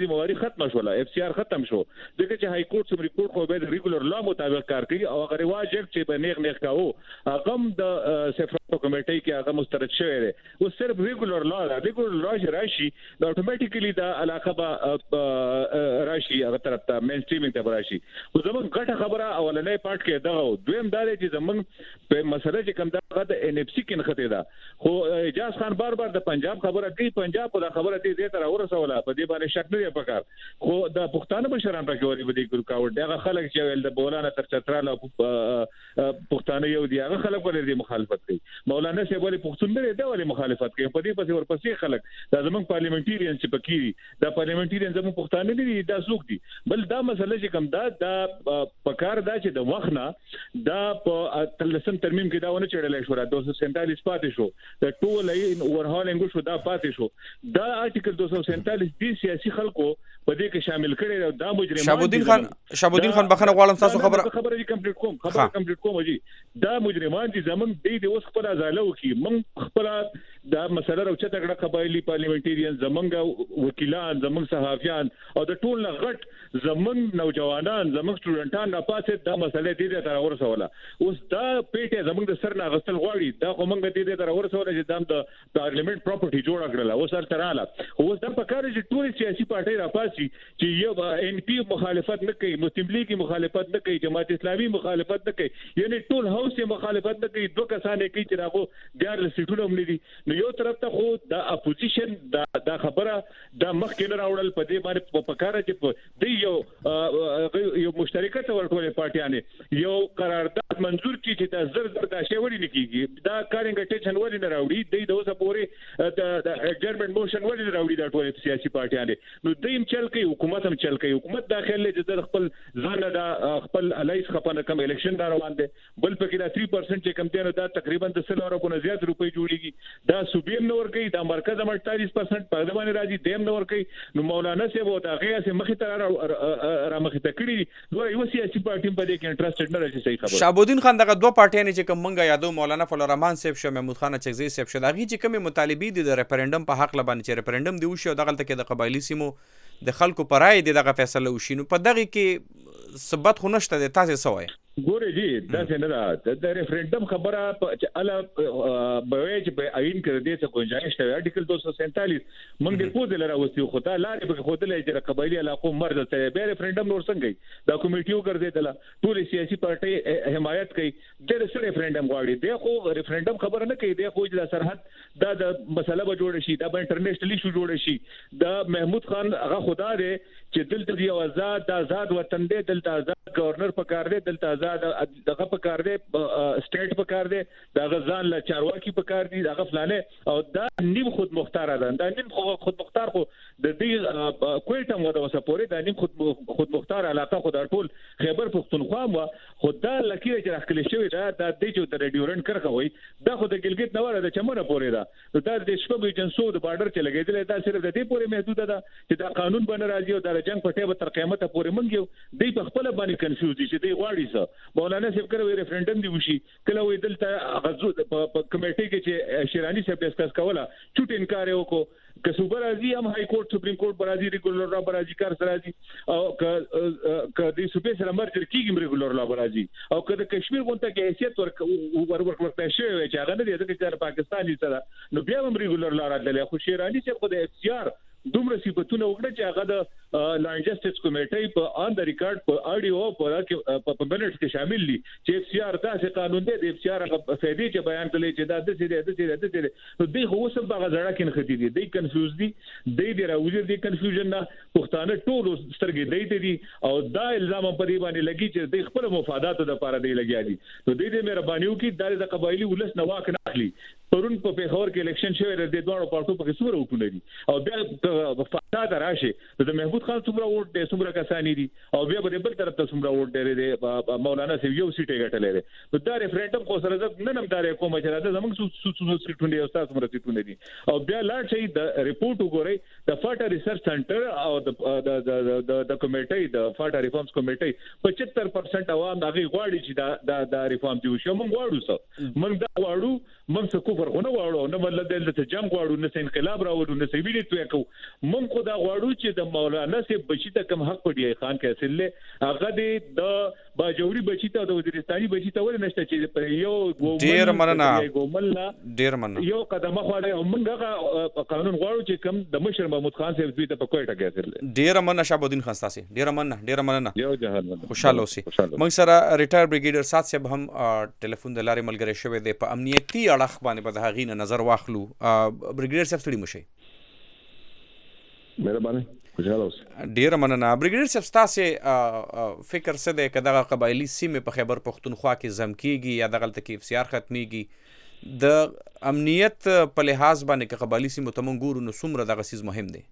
ذمہواری ختم شوله اف سی آر ختم شو دغه چې های کورټ سپریم کورټ خو به ریګولر لا مطابق کار کوي او هغه رواج چې به نیغ کاوه هغه د سفارت کمیټې کې هغه مسترد شوی دی او صرف ریګولر لا راشي دا اتوماتیکلی دا علاقه به راشي هغه طرف ته مین سټریمینګ ته راشي خو زمون غټه خبره اولنې پارت کې دا دویم دا چې زمون په مسله چې کوم دا د ان اف سی کې نخته دا خو اجاز خان بار د پنجاب خبره کوي پنجاب په خبره دې تر اورسوله په دې باندې شک نه پکار خو د پښتانه بشران راګوري به دې ګرکاوټ دغه خلک چې ول د بولانا تر چتراله پښتانه یو دی هغه خلک ولې دې مخالفت کوي مولانا سی ولې پښتون نه دی ولې مخالفت کوي په دې پسې ورپسې خلک دا زمون پارلیمنټریان چې پکې دا پارلیمنټریان زمون پښتانه نه دي دا څوک دي بل دا مسله چې کوم دا پکار دا چې د وخت نه دا په تلسم ترمیم کې دا ونه چړلې شو را 247 پاتې شو د ټول اورهالینګ شو دا پاتې شو دا آرټیکل 247 دي سیاسي خلکو په دې کې شامل کړي دا مجرمان شابودین خان بخنه غواړم تاسو خبره کمپلیټ کوم جی دا مجرمان دي زمون د اوس خپل ازاله وکي من خپل دا مسله راوچته کړه قبایلی پارلیمنټریان زمونږ وکیلان زمونږ صحافیان او د ټول غټ زمونږ نوجوانان زمونږ سټوډنټان را پاسه دا مسله دې ته ورسوله اوس دا پیټه زمونږ د سر نه غسل غواړي دا کومنګ دې ته ورسوله چې دام د پارلیمنت پراپرټي جوړ کړل اوس سره تراله اوس دا پکاره چې ټول سیاسي پارټي را پاسي چې یو ان پی مخالفت نه کوي مسلم لیگ مخالفت نه کوي جماعت اسلامي مخالفت نه کوي یعنی ټول هاوس مخالفت نه کوي دوه کسان کوي چې راغو ډیر سیټونه هم دي نو یو طرف ته خو د اپوزیشن دا خبره د مخکې نه راوړل په دې باندې پکاره چې د یو مشترکه ورټولې پارټیانه یو قرارداد منزور کی چې زر دا شی وړي نه کیږي دا کارنګ ټینشن وړي نه راوړي د اوسه پورې د اډجرمنټ موشن وړي نه راوړي دا ټول سیاسي پارټیانه نو دیم چل کوي حکومت هم چل کوي حکومت داخله چې خپل ځان دا خپل الایس خپل کم الیکشن دا روان دي بل پکې دا 3% چې کم دی نو دا تقریبا د 100 اربو نه زیات روپۍ جوړیږي دا صوبیم نور کوي دا مرکز هم 48% په دمانه راځي دیم نور کوي نو مولانا سی وو دا غیا سي مخې تر را مخې ته کړی نو یو سیاسي پارټي په دې کې انټرېستډ نه راځي صحیح خبره شابودین خان دغه دوه پارټیانې چې کوم منګه یادو مولانا فضل الرحمن صاحب شو محمود خان چغزی صاحب شو دغه چې کوم مطالبه دي د ریفرندم په حق لبان چې ریفرندم دی وشو دغه تل کې د قبایلی سیمو د خلکو پرای دي دغه فیصله وشي نو په دغه کې ثبت خو نشته د تاسو سوای ګوره جی دا څنګه دا ریفرندم خبره چې الا به چې په عین کې دې څه گنجائش ته آرټیکل 247 موږ د پوز لره وستیو خو ته لارې په خو دلې چې قبایلی علاقو مرز ته به ریفرندم نور څنګه دا کمیټیو ګرځیدله ټول سیاسي پارټي حمایت کوي د سره ریفرندم غواړي دی خو ریفرندم خبره نه کوي دی خو د سرحد دا د مسله به جوړ شي دا به انټرنیشنلی شو جوړ شي دا محمود خان هغه خدا دی چې دلته دی آزاد وطن دی دلته آزاد گورنر پکار دی دلته دغه پکار دی سټیټ پکار دی دا غزان له چارواکي پکار دی دغه فلانه او دا نیم خود مختار ده دا نیم خود مختار خو د دې کویټه مو د وسپورې دا نیم خود مختار علاقه خو د ټول خیبر پختونخوا مو خدا لکه چې راخلي شوی دا د دې جو د ډیورنت کرخه وای دا خو د ګلګت نه وره د چمنه پورې ده دا د شپږ ایجنسو د بارډر چې لګیدل دا صرف د دې پورې محدود ده چې دا قانون بن راځي او د جنگ پټه به تر قیامت پورې منګیو دی په خپل باندې کنفیوز دي چې دی غواړي څه مولانا صاحب کړو ریفرندم دی وشي کله وې دلته غزو په کمیټې کې چې شیرانی صاحب ډسکس کوله چټ انکار وکړو که صوبه راځي هم های کورټ سپریم کورټ برازي ریګولر لا برازي کار سره راځي او که د صوبې سره مرجر کیږي ریګولر لا برازي او که د کشمیر غونډه کې حیثیت ورکړل شي چې هغه نه دی چې پاکستاني سره نو بیا هم ریګولر لا راځي خو شیرانی صاحب خو د اف سی آر دومره صفاتونه وکړه چې هغه د لاین جسټس کمیټې په آن د ریکارډ په اډیو په منټس کې شامل دي چې اف سی آر داسې قانون دی د اف سی آر هغه فائدې چې بیان کړي چې دا د څه نو دوی خو اوس په غزړه کې نختی دي دوی کنفیوز دي دوی راوځي دي کنفیوژن نه پښتانه ټول سترګې دی او دا الزام په دې باندې لګي چې دوی خپل مفاداتو لپاره دی لګیا دي نو دوی دې مهرباني وکړي د قبایلی ولس نه واک نه اخلي پرون په پیښور کې الیکشن شوی د دوه پارټو په څوره وکړي دي او بیا فساد راشي د محمود خان څومره ووټ دي څومره کسانی دي او بیا به بل طرف ته څومره ووټ دی مولانا سی یو سیټه غټلې ده نو دا ریفرندم خو سره نه نمدار کوم چې دا زموږ سیټونه او تاسو څومره سیټونه دي او بیا لاړ شي د ریپورت وګورئ د فاټا ریسرچ سنټر او د کمیټې د فاټا ریفارمز کمیټې 75% عوام هغه غواړي چې دا ریفارم دی شو موږ غواړو څه موږ دا غواړو موږ څه کوفر خو نه غواړو نه مطلب د جنگ غواړو نه انقلاب راوړو نه سیویل توې کو موږ خو دا غواړو چې د مولانا مولا سے بچی ته کم حق په ډی خان کې حاصل له هغه د باجوري بچی ته د وزیرستاني بچی ته ول نشته چې په یو ډیر مننه یو قدمه خواړه او موږ قانون غواړو چې کم د مشر محمود خان صاحب دوی ته په کوټه کې حاصل له ډیر مننه شهاب الدین خان تاسو ډیر مننه یو جهان خوشاله اوسئ موږ سره ریټایر بریګیډر سات صاحب هم ټلیفون د لارې ملګری شوی دی په امنیتي اړخ باندې به د هغې نه نظر واخلو بریګیډر صاحب ستړي مشئ مهرباني خوشاله اوسئ ډیره مننه بریګیډر صاحب ستاسو فکر څه دی که دغه قبایلي سیمې په خیبر پښتونخوا کې زم کیږي یا دغلته کې افسیار ختمیږي د امنیت په لحاظ باندې که قبایلي سیمو ته موږ ګورو نو څومره دغه څیز مهم دی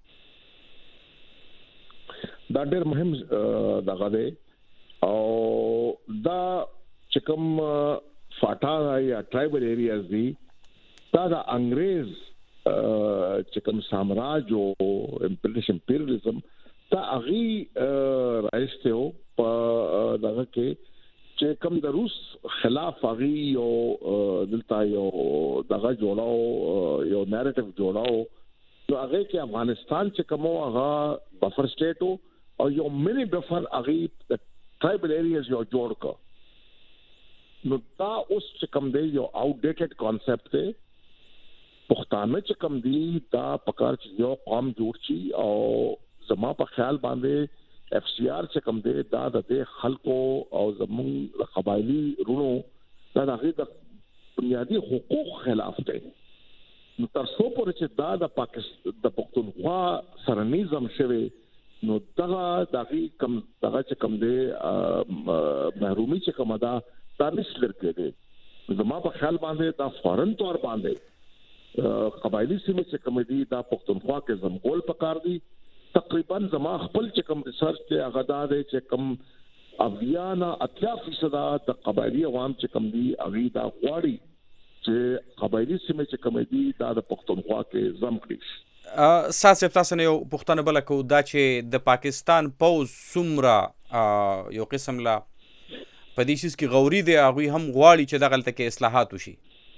دا ډېر مهم دغه دی او دا چې کوم فاټا یا ټرایبل ایریاز دي دا د انګریز چې کوم سامراج او امپریالیزم دا هغه راځته او په دغه کې چې کوم د روس خلاف هغه او دلته یو دغه جوړاو یو نریټیو جوړاو نو هغه کې افغانستان چې کوم هغه بفر سټیټ او یو مینی بفر هغه ټرایبل ایریاز یو جوړ کړ نو دا اوس چې کوم دی یو آوټ ډیټډ کانسپټ دی پښتانه چې کوم دي دا پکار چې یو قوم جوړ شي او زما په خیال باندې اف سی آر چې کوم دی دا د خلکو او زموږ قبایلی رونو دا د بنیادی حقوق خلاف دی نو تر څو پورې چې دا د پاکستان د پښتونخوا سره نظام شوی نو دغه کم دغه چې کوم دی محرومي چې کوم دا نشلر کېږي زما په خیال باندې دا فورن تور باندې قبایلی سیمې چې کوم دي دا پښتونخوا کې زمګول پکار دي تقریبا زما خپل چې کوم ریسرچ ته هغه دا دی چې کوم اویانا 80% د قبایلی عوام چې کوم دي هغه دا غواړي چې قبایلی سیمې چې کوم دي دا د پښتونخوا کې زم کړي ساسب تاسو نه یو پښتنه بل کو دا چې د پاکستان پوز سمرا یو قسم لا پدیشس کې غوري دی هغه هم غواړي چې دغلته کې اصلاحات وشي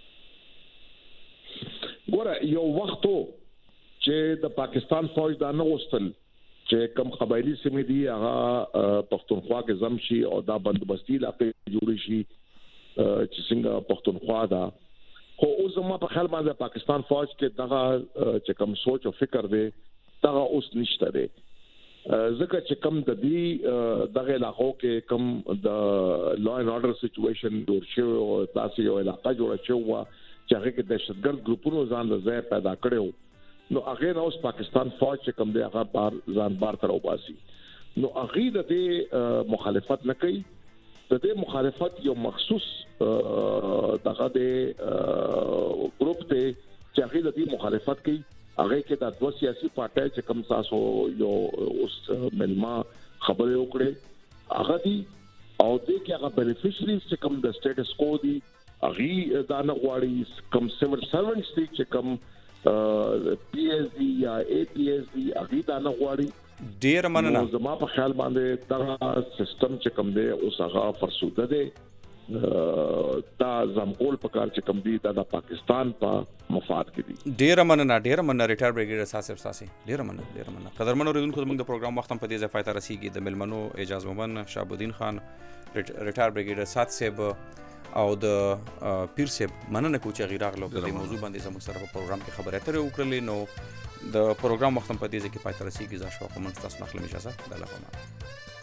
ګوره یو وخت چې د پاکستان فوج دا نه غوښتل چې کم قبایلی سیمې دي هغه پښتونخوا کې زم شي او دا بندوبستي علاقې جوړ شي چې څنګه پښتونخوا دا خو اوس ما په خیال باندې پاکستان فوج کې دغه چې کم سوچ او فکر دی دغه اوس نشته دی ځکه چې کم د دې دغه علاقو کې کم د لا اینڈ آرډر سچويشن جوړ شو او تاسو یو علاقہ جوړ شو چې هغه کې دهشتګرد ګروپونو ځان له ځای پیدا کړو نو هغه نو پاکستان فوج چې کوم دی هغه ځان بار تر وباسي نو هغه د دې مخالفت نه کوي د دې مخالفت یو مخصوص دغه د ګروپ ته چې هغه د دې مخالفت کوي هغه کې د دوه سیاسي پارټي چې کوم تاسو یو اوس ملما خبرې وکړي هغه دي او د کې هغه بینیفیشریز چې کوم د سټیټس کو دي هغه دا نه غواړي کوم سیول سروانټس دي چې کوم پی ایچ ڈی یا اے پی ایچ ڈی هغه دا نه غواړي ډیر مننه زما په خیال باندې دا سیستم چې کوم دی اوس هغه فرسوده دی دا زمکول پکار چې کوم دی دا د پاکستان په مفاد کې دي ډیر مننه ریټایر بریګیډر صاحب ساسي ډیر مننه قدرمن اوریدونکو موږ د پروګرام وخت په دې ځای فایده رسیږي د ملمنو اعجاز مومن شهاب الدین خان ریټایر بریګیډر صاحب او د پیر صاحب مننه کوم چې غیراغلو په دې موضوع باندې زموږ سره په پروګرام کې خبرې اترې وکړلې نو د پروګرام وخت په دې ځای کې پاتې رسیږي ځا شو کوم تاسو نه خلم اجازه د الله په امان